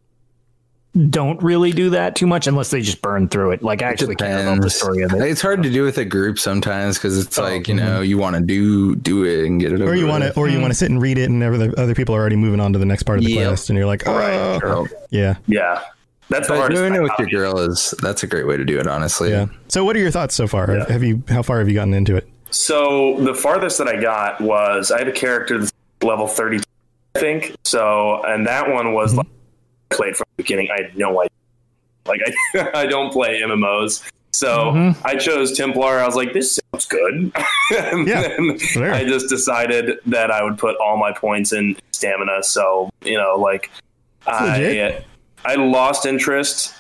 don't really do that too much unless they just burn through it. Like actually care about the Depends. story of it. It's hard to do with a group sometimes because it's like, you know, you want to do it and get it over Or you want to, with. or you want to sit and read it, and other people are already moving on to the next part of the Yep. quest, and you're like, oh, Sure. yeah, Yeah. That's the But hardest doing thing it with about your girl that's a great way to do it, honestly. yeah. So, what are your thoughts so far? Yeah. How far have you gotten into it? So the farthest that I got was I have a character that's level 32, I think. So, and that one was like played from the beginning. I had no idea. Like I don't play MMOs. So I chose Templar. I was like, this sounds good. And Yeah, then sure. I just decided that I would put all my points in stamina. So, you know, like legit. I lost interest.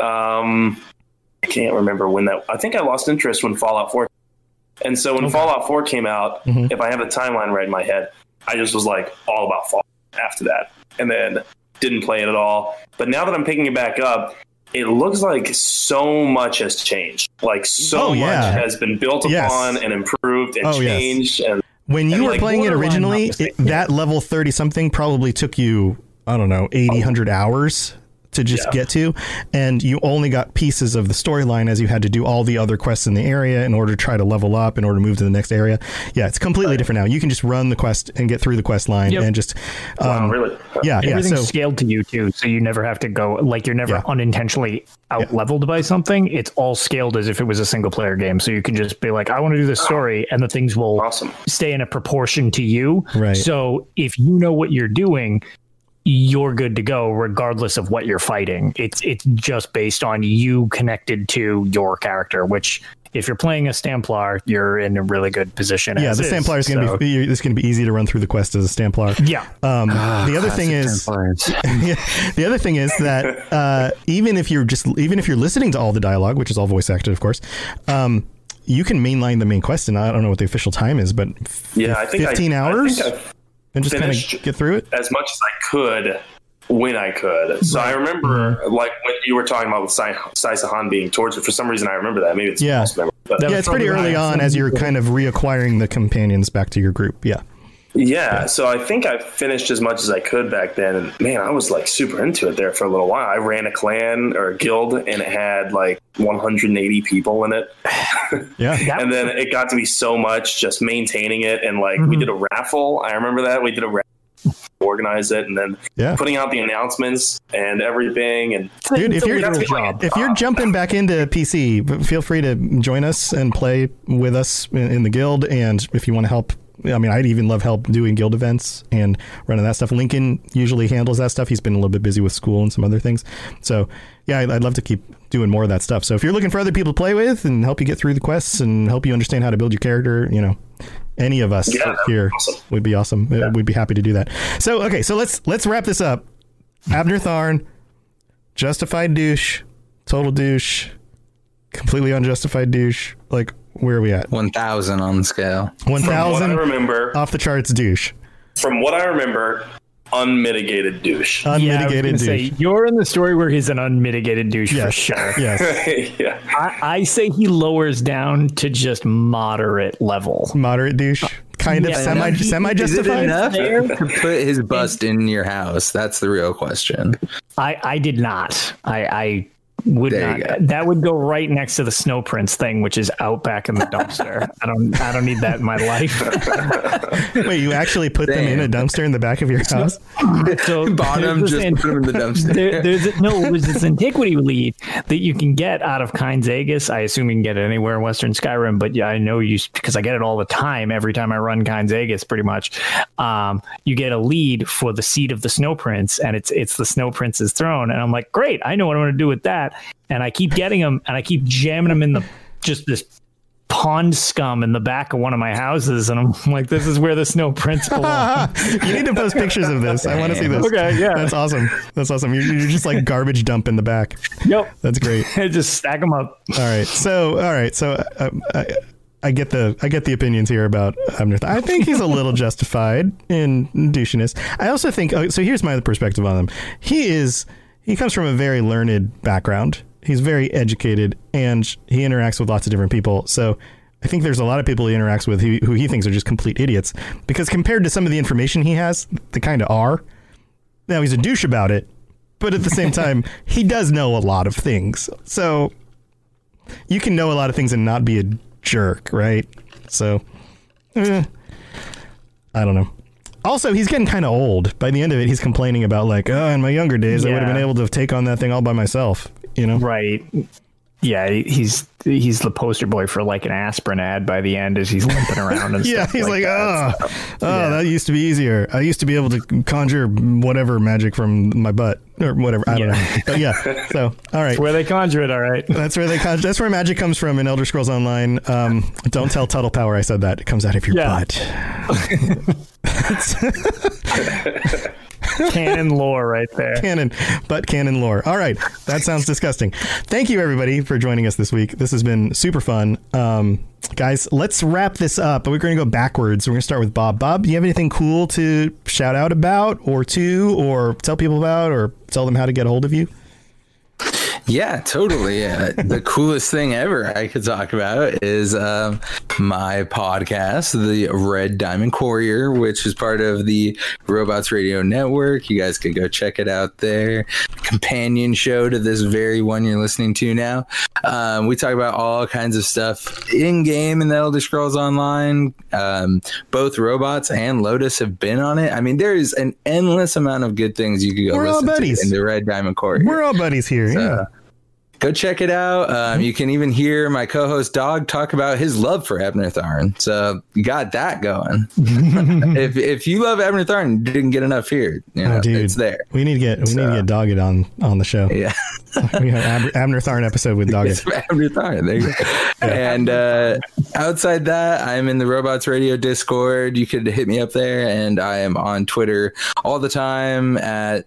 I can't remember when I think I lost interest when Fallout 4. And so when Fallout 4 came out, if I have the timeline right in my head, I just was like all about Fallout after that. And then didn't play it at all. But now that I'm picking it back up, it looks like so much has changed. Like so much has been built upon and improved and changed. And when you and were like playing it Borderline originally, not the that level 30 something probably took you, I don't know, 80, 100 hours to just get to, and you only got pieces of the storyline as you had to do all the other quests in the area in order to try to level up in order to move to the next area. Yeah, it's completely different now. You can just run the quest and get through the quest line and just really? Yeah, Everything's so scaled to you too, so you never have to go like you're never unintentionally out leveled by something. It's all scaled as if it was a single player game, so you can just be like, I want to do this story, and the things will stay in a proportion to you. Right. So if you know what you're doing, you're good to go regardless of what you're fighting. It's just based on you connected to your character, which if you're playing a Stamplar, you're in a really good position. Yeah, the Stamplar is going to be it's going to be easy to run through the quest as a Stamplar. Yeah. The other thing is the other thing is that even if you're listening to all the dialogue, which is all voice acted, of course, you can mainline the main quest, and I don't know what the official time is, but I think 15 hours. I think I've and just kind finished of get through it as much as I could when I could. So I remember, like when you were talking about with Sai Sahan being tortured. For some reason, I remember that. Maybe it's a false memory. But it's pretty early on as you're kind of reacquiring the companions back to your group. Yeah. So I think I finished as much as I could back then. And man, I was like super into it there for a little while. I ran a clan or a guild, and it had like 180 people in it. And then it got to be so much just maintaining it. And like we did a raffle. I remember that. We did a raffle. Organize it and then putting out the announcements and everything. And dude, if you're jumping back into PC, feel free to join us and play with us in the guild. And if you want to help, I mean, I'd even love help doing guild events and running that stuff. Lincoln usually handles that stuff. He's been a little bit busy with school and some other things. So yeah, I'd love to keep doing more of that stuff. So if you're looking for other people to play with and help you get through the quests and help you understand how to build your character, you know, any of us here would be awesome. We'd be happy to do that. So, okay, so let's wrap this up. Abner Tharn, justified douche, total douche, completely unjustified douche. Like, where are we at? 1,000 on the scale. 1,000 I remember off the charts douche. From what I remember, unmitigated douche. Unmitigated douche. Say, you're in the story where he's an unmitigated douche for sure. Yes. I say he lowers down to just moderate level. Moderate douche. Kind of semi justified. Is it enough to put his bust in your house? That's the real question. I did not. I Would There you not. go. That would go right next to the Snow Prince thing, which is out back in the dumpster. I don't need that in my life. Wait, you actually put them in a dumpster in the back of your house? So Bought them, there's just this- put them in the dumpster. there's this antiquity lead that you can get out of Kind's Aegis. I assume you can get it anywhere in Western Skyrim, but yeah, I know you because I get it all the time. Every time I run Kind's Aegis, pretty much, you get a lead for the seat of the Snow Prince, and it's the Snow Prince's throne. And I'm like, great, I know what I'm going to do with that. And I keep getting them, and I keep jamming them in just this pond scum in the back of one of my houses, and I'm like, this is where the Snow Prince belongs. You need to post pictures of this. I want to see this. Okay, yeah. That's awesome. You're just like garbage dump in the back. Yep. That's great. Just stack them up. All right. So I get the opinions here about Abner. I think he's a little justified in douchiness. I also think, so here's my perspective on him. He comes from a very learned background. He's very educated, and he interacts with lots of different people. So I think there's a lot of people he interacts with who he thinks are just complete idiots, because compared to some of the information he has, they kind of are. Now, he's a douche about it, but at the same time, he does know a lot of things. So you can know a lot of things and not be a jerk, right? So I don't know. Also, he's getting kind of old. By the end of it, he's complaining about like, oh, in my younger days, I would have been able to take on that thing all by myself, you know? Right. Yeah, he's the poster boy for like an aspirin ad by the end as he's limping around and Yeah, stuff. he's like that. that used to be easier. I used to be able to conjure whatever magic from my butt or whatever. I don't know. But yeah. So, all right. That's where they conjure it, all right. That's where magic comes from in Elder Scrolls Online. Don't tell Tuttle Power I said that. It comes out of your butt. Canon lore right there. Canon lore. All right. That sounds disgusting. Thank you, everybody, for joining us this week. This has been super fun. Guys, let's wrap this up. But we're going to go backwards. We're going to start with Bob. Bob, do you have anything cool to shout out about or tell people about or tell them how to get a hold of you? Yeah, totally. The coolest thing ever I could talk about is my podcast, the Red Diamond Courier, which is part of the Robots Radio Network. You guys could go check it out there. Companion show to this very one you're listening to now. We talk about all kinds of stuff in game in the Elder Scrolls Online. Both Robots and Lotus have been on it. I mean, there is an endless amount of good things you could go listen to in the Red Diamond Courier. We're all buddies here. Yeah. Go check it out. You can even hear my co-host Dog talk about his love for Abner Tharn. So you got that going. if you love Abner Tharn, you didn't get enough here. It's there. We need to get Doggett on the show. Yeah. We have Abner Tharn episode with Doggett. Abner Tharn. There you go. And outside that, I'm in the Robots Radio Discord. You could hit me up there, and I am on Twitter all the time at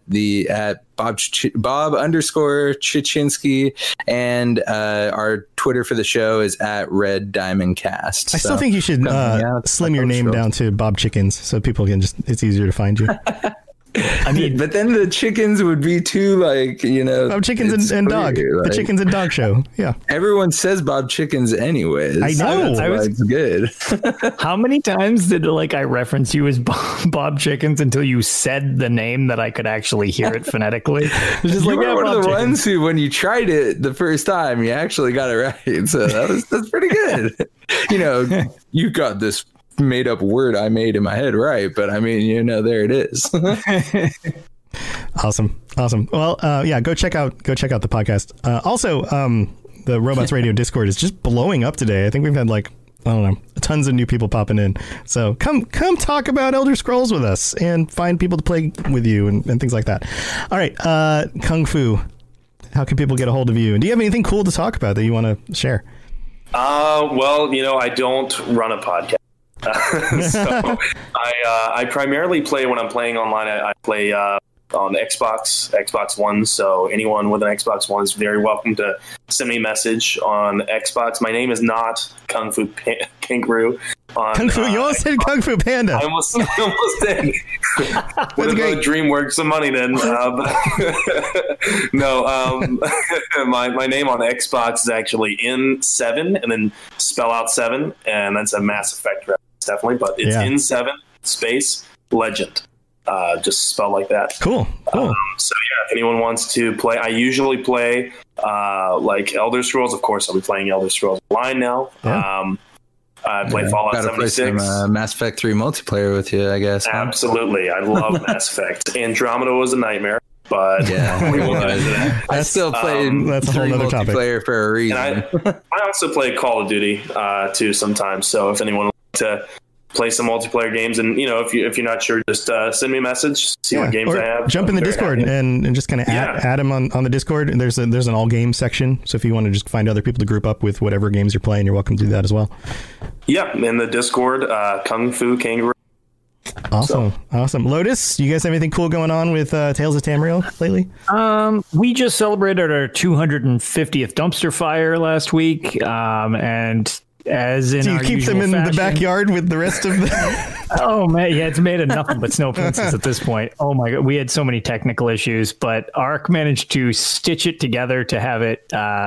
Bob underscore Chichinsky, and our Twitter for the show is at Red Diamond Cast. I still think you should slim your name down to Bob Chickens so people can it's easier to find you. I mean, but then the chickens would be too Bob Chickens and Dog, the Chickens and Dog show. Yeah, everyone says Bob Chickens anyways. I know. It's good. How many times did I reference you as Bob Chickens until you said the name that I could actually hear it phonetically? It was just you like, were one Bob of the Chickens. ones who, when you tried it the first time, you actually got it right. So that's pretty good. You got this made up word I made in my head right, but I mean, there it is. Awesome. Well, go check out the podcast. Also, the Robots Radio Discord is just blowing up today. I think we've had tons of new people popping in. So come talk about Elder Scrolls with us and find people to play with you and things like that. All right, Kung Fu, how can people get a hold of you? And do you have anything cool to talk about that you want to share? Well, I don't run a podcast. So I primarily play when I'm playing online. I play on Xbox One. So anyone with an Xbox One is very welcome to send me a message on Xbox. My name is not Kung Fu Kangaroo. Kung Fu, you almost said Kung Fu Panda. I almost did. Would have go DreamWorks some money then. No, my name on Xbox is actually N7 and then spell out 7, and that's a Mass Effect reference, definitely. But it's N7 space Legend. just spelled like that. Cool. So yeah, if anyone wants to play, I usually play like Elder Scrolls. Of course, I'll be playing Elder Scrolls Online now. Yeah. I play Fallout 76. Play some, Mass Effect 3 multiplayer with you, I guess. Huh? Absolutely. I love Mass Effect. Andromeda was a nightmare, but yeah, we won't get into that. I still play that's a whole 3 other multiplayer topic. for a reason. And I also play Call of Duty too sometimes. So if anyone wants to play some multiplayer games, and if you're not sure, just send me a message, see what games I have. Jump in the Discord and just kind of add them on the Discord. And there's an all games section, so if you want to just find other people to group up with whatever games you're playing, you're welcome to do that as well. Yeah, in the Discord, Kung Fu Kangaroo. Awesome. Lotus, you guys have anything cool going on with Tales of Tamriel lately? We just celebrated our 250th dumpster fire last week, and as in, do you our keep them in the backyard with the rest of the? Oh man, yeah, it's made of nothing but snow princes at this point. Oh my god, we had so many technical issues, but Ark managed to stitch it together to have it.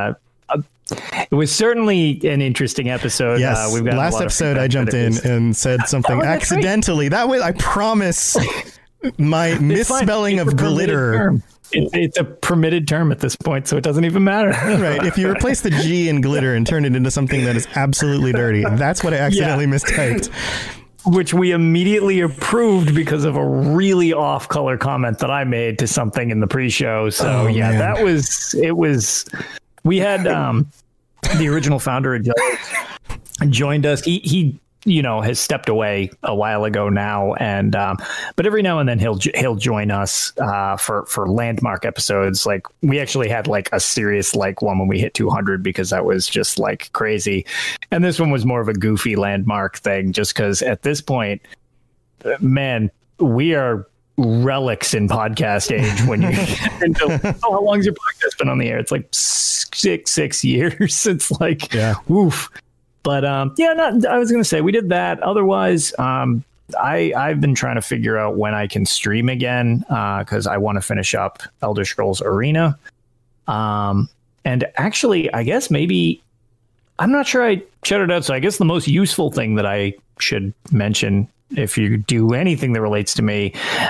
It was certainly an interesting episode. Yes, we've got last episode I jumped in and said something accidentally. That way, I promise my misspelling of glitter. It's a permitted term at this point, so it doesn't even matter. Right. If you replace the G in glitter and turn it into something that is absolutely dirty, that's what I accidentally mistyped. Which we immediately approved because of a really off-color comment that I made to something in the pre-show. So man. That was it. We had the original founder of joined us. He has stepped away a while ago now, and but every now and then he'll join us for landmark episodes. Like we actually had like a serious one when we hit 200 because that was just like crazy, and this one was more of a goofy landmark thing just because at this point, man, we are relics in podcast age when you how long's your podcast been on the air? It's like six years. It's like woof. But I was going to say we did that. Otherwise, I've been trying to figure out when I can stream again because I want to finish up Elder Scrolls Arena. And actually, I guess maybe I'm not sure I shouted out. So I guess the most useful thing that I should mention, if you do anything that relates to me,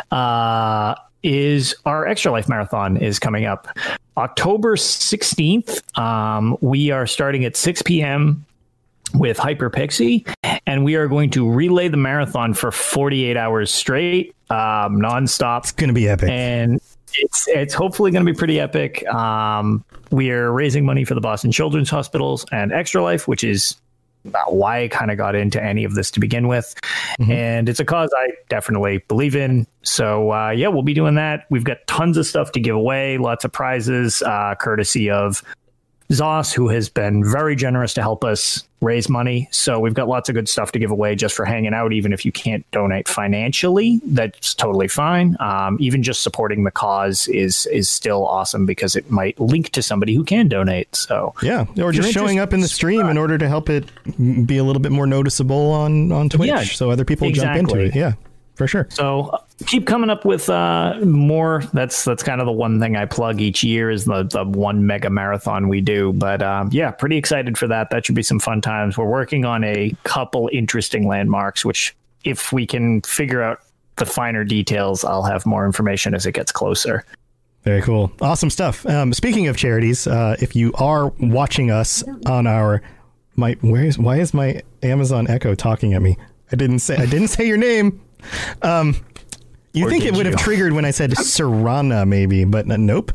is our Extra Life Marathon is coming up October 16th. We are starting at 6 p.m. with Hyper Pixie, and we are going to relay the marathon for 48 hours straight, nonstop. It's going to be epic. And it's hopefully going to be pretty epic. We are raising money for the Boston Children's Hospitals and Extra Life, which is why I kind of got into any of this to begin with. Mm-hmm. And it's a cause I definitely believe in. So, we'll be doing that. We've got tons of stuff to give away, lots of prizes, courtesy of Zoss, who has been very generous to help us raise money. So we've got lots of good stuff to give away just for hanging out. Even if you can't donate financially, that's totally fine. Even just supporting the cause is still awesome because it might link to somebody who can donate. So or just showing up in the stream in order to help it be a little bit more noticeable on Twitch, so other people jump into it. Yeah. For sure. So keep coming up with more. That's kind of the one thing I plug each year is the one mega marathon we do. But pretty excited for that. That should be some fun times. We're working on a couple interesting landmarks, which if we can figure out the finer details, I'll have more information as it gets closer. Very cool. Awesome stuff. Speaking of charities, if you are watching us on why is my Amazon Echo talking at me? I didn't say your name. You think it would have triggered when I said Serana, maybe, but nope.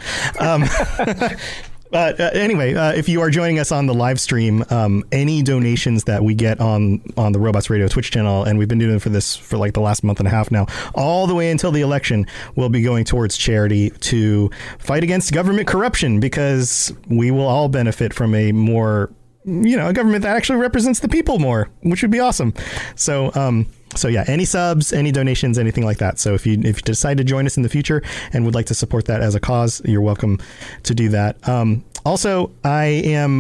But anyway, if you are joining us on the live stream, any donations that we get on the Robots Radio Twitch channel, and we've been doing this for like the last month and a half now, all the way until the election, will be going towards charity to fight against government corruption, because we will all benefit from a more, a government that actually represents the people more, which would be awesome. So yeah, any subs, any donations, anything like that. So if you decide to join us in the future and would like to support that as a cause, you're welcome to do that. Also, I am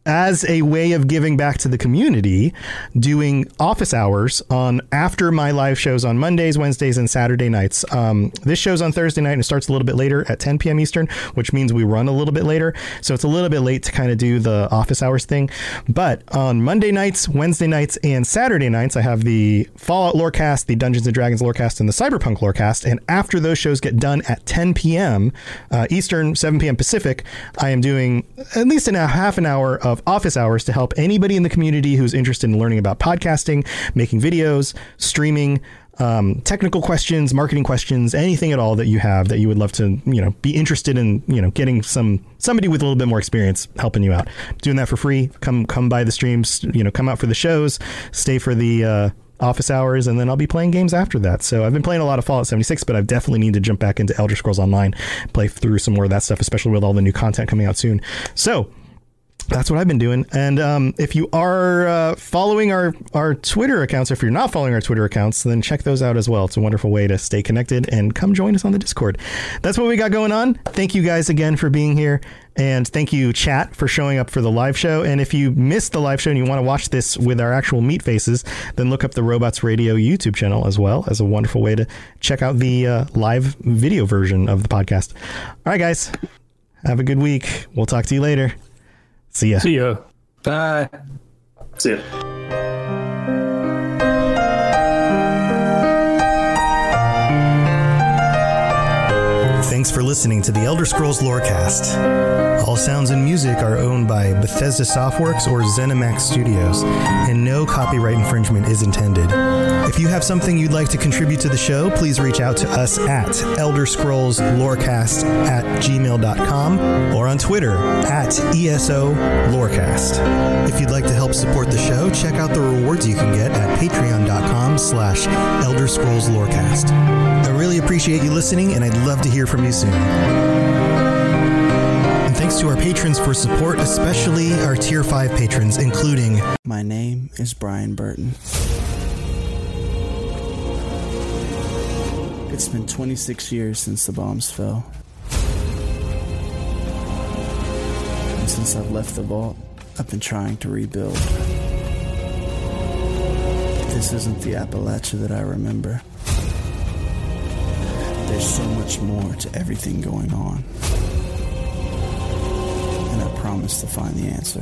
as a way of giving back to the community, doing office hours on after my live shows on Mondays, Wednesdays, and Saturday nights. This show's on Thursday night and it starts a little bit later at 10 p.m. Eastern, which means we run a little bit later. So it's a little bit late to kind of do the office hours thing. But on Monday nights, Wednesday nights, and Saturday nights, I have the Fallout Lorecast, the Dungeons & Dragons Lorecast, and the Cyberpunk Lorecast. And after those shows get done at 10 p.m. Eastern, 7 p.m. Pacific, I am doing at least half an hour of office hours to help anybody in the community who's interested in learning about podcasting, making videos, streaming, technical questions, marketing questions, anything at all that you have that you would love to, be interested in, getting somebody with a little bit more experience helping you out. Doing that for free. Come by the streams, come out for the shows, stay for the office hours, and then I'll be playing games after that. So I've been playing a lot of Fallout 76, but I definitely need to jump back into Elder Scrolls Online, play through some more of that stuff, especially with all the new content coming out soon. So that's what I've been doing. And if you are following our Twitter accounts, or if you're not following our Twitter accounts, then check those out as well. It's a wonderful way to stay connected, and come join us on the Discord. That's what we got going on. Thank you guys again for being here. And thank you, chat, for showing up for the live show. And if you missed the live show and you want to watch this with our actual meat faces, then look up the Robots Radio YouTube channel as well, as a wonderful way to check out the live video version of the podcast. All right, guys. Have a good week. We'll talk to you later. See ya. See ya. Bye. See ya. Thanks for listening to the Elder Scrolls Lorecast. All sounds and music are owned by Bethesda Softworks or ZeniMax Studios, and no copyright infringement is intended. If you have something you'd like to contribute to the show, please reach out to us at elderscrollslorecast@gmail.com or on Twitter @ESO Lorecast. If you'd like to help support the show, check out the rewards you can get at patreon.com/elderscrollslorecast. I really appreciate you listening, and I'd love to hear from you soon. And thanks to our patrons for support, especially our Tier 5 patrons, including... My name is Brian Burton. It's been 26 years since the bombs fell. And since I've left the vault, I've been trying to rebuild. This isn't the Appalachia that I remember. There's so much more to everything going on. And I promise to find the answer.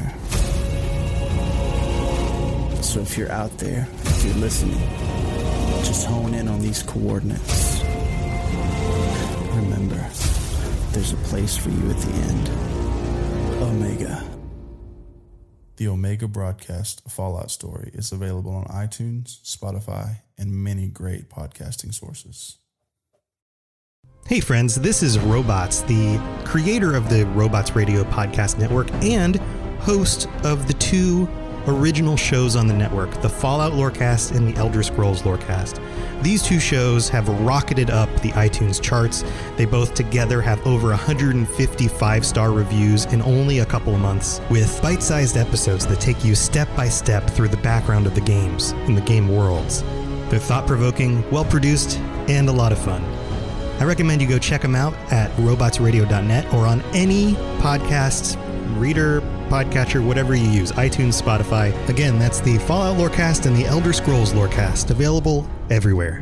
So if you're out there, if you're listening, just hone in on these coordinates. Remember, there's a place for you at the end. Omega. The Omega Broadcast Fallout Story is available on iTunes, Spotify, and many great podcasting sources. Hey friends, this is Robots, the creator of the Robots Radio Podcast Network and host of the two original shows on the network, the Fallout Lorecast and the Elder Scrolls Lorecast. These two shows have rocketed up the iTunes charts. They both together have over 150 5-star reviews in only a couple of months, with bite-sized episodes that take you step by step through the background of the games and the game worlds. They're thought-provoking, well-produced, and a lot of fun. I recommend you go check them out at robotsradio.net or on any podcast reader, podcatcher, whatever you use, iTunes, Spotify. Again, that's the Fallout Lorecast and the Elder Scrolls Lorecast, available everywhere.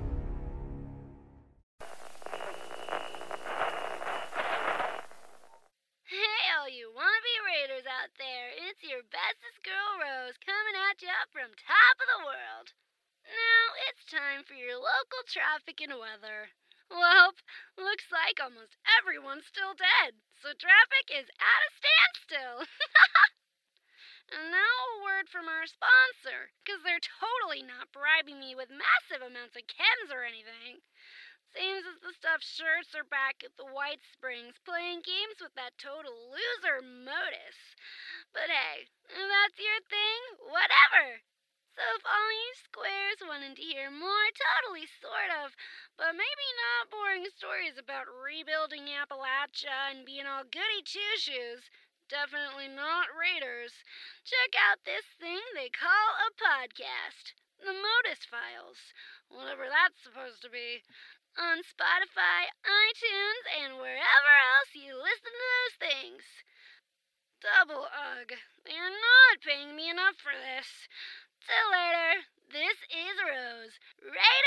Hey, all you wannabe raiders out there, it's your bestest girl Rose coming at you from top of the world. Now it's time for your local traffic and weather. Well, looks like almost everyone's still dead, so traffic is at a standstill. And now a word from our sponsor, because they're totally not bribing me with massive amounts of chems or anything. Seems as the stuffed shirts are back at the White Springs playing games with that total loser Modus. But hey, if that's your thing, whatever. So if all you squares wanted to hear more totally sort of, but maybe not boring stories about rebuilding Appalachia and being all goody two-shoes, definitely not raiders, check out this thing they call a podcast, the Modus Files, whatever that's supposed to be, on Spotify, iTunes, and wherever else you listen to those things. Double Ugh, they're not paying me enough for this. Till later, this is Rose, Raider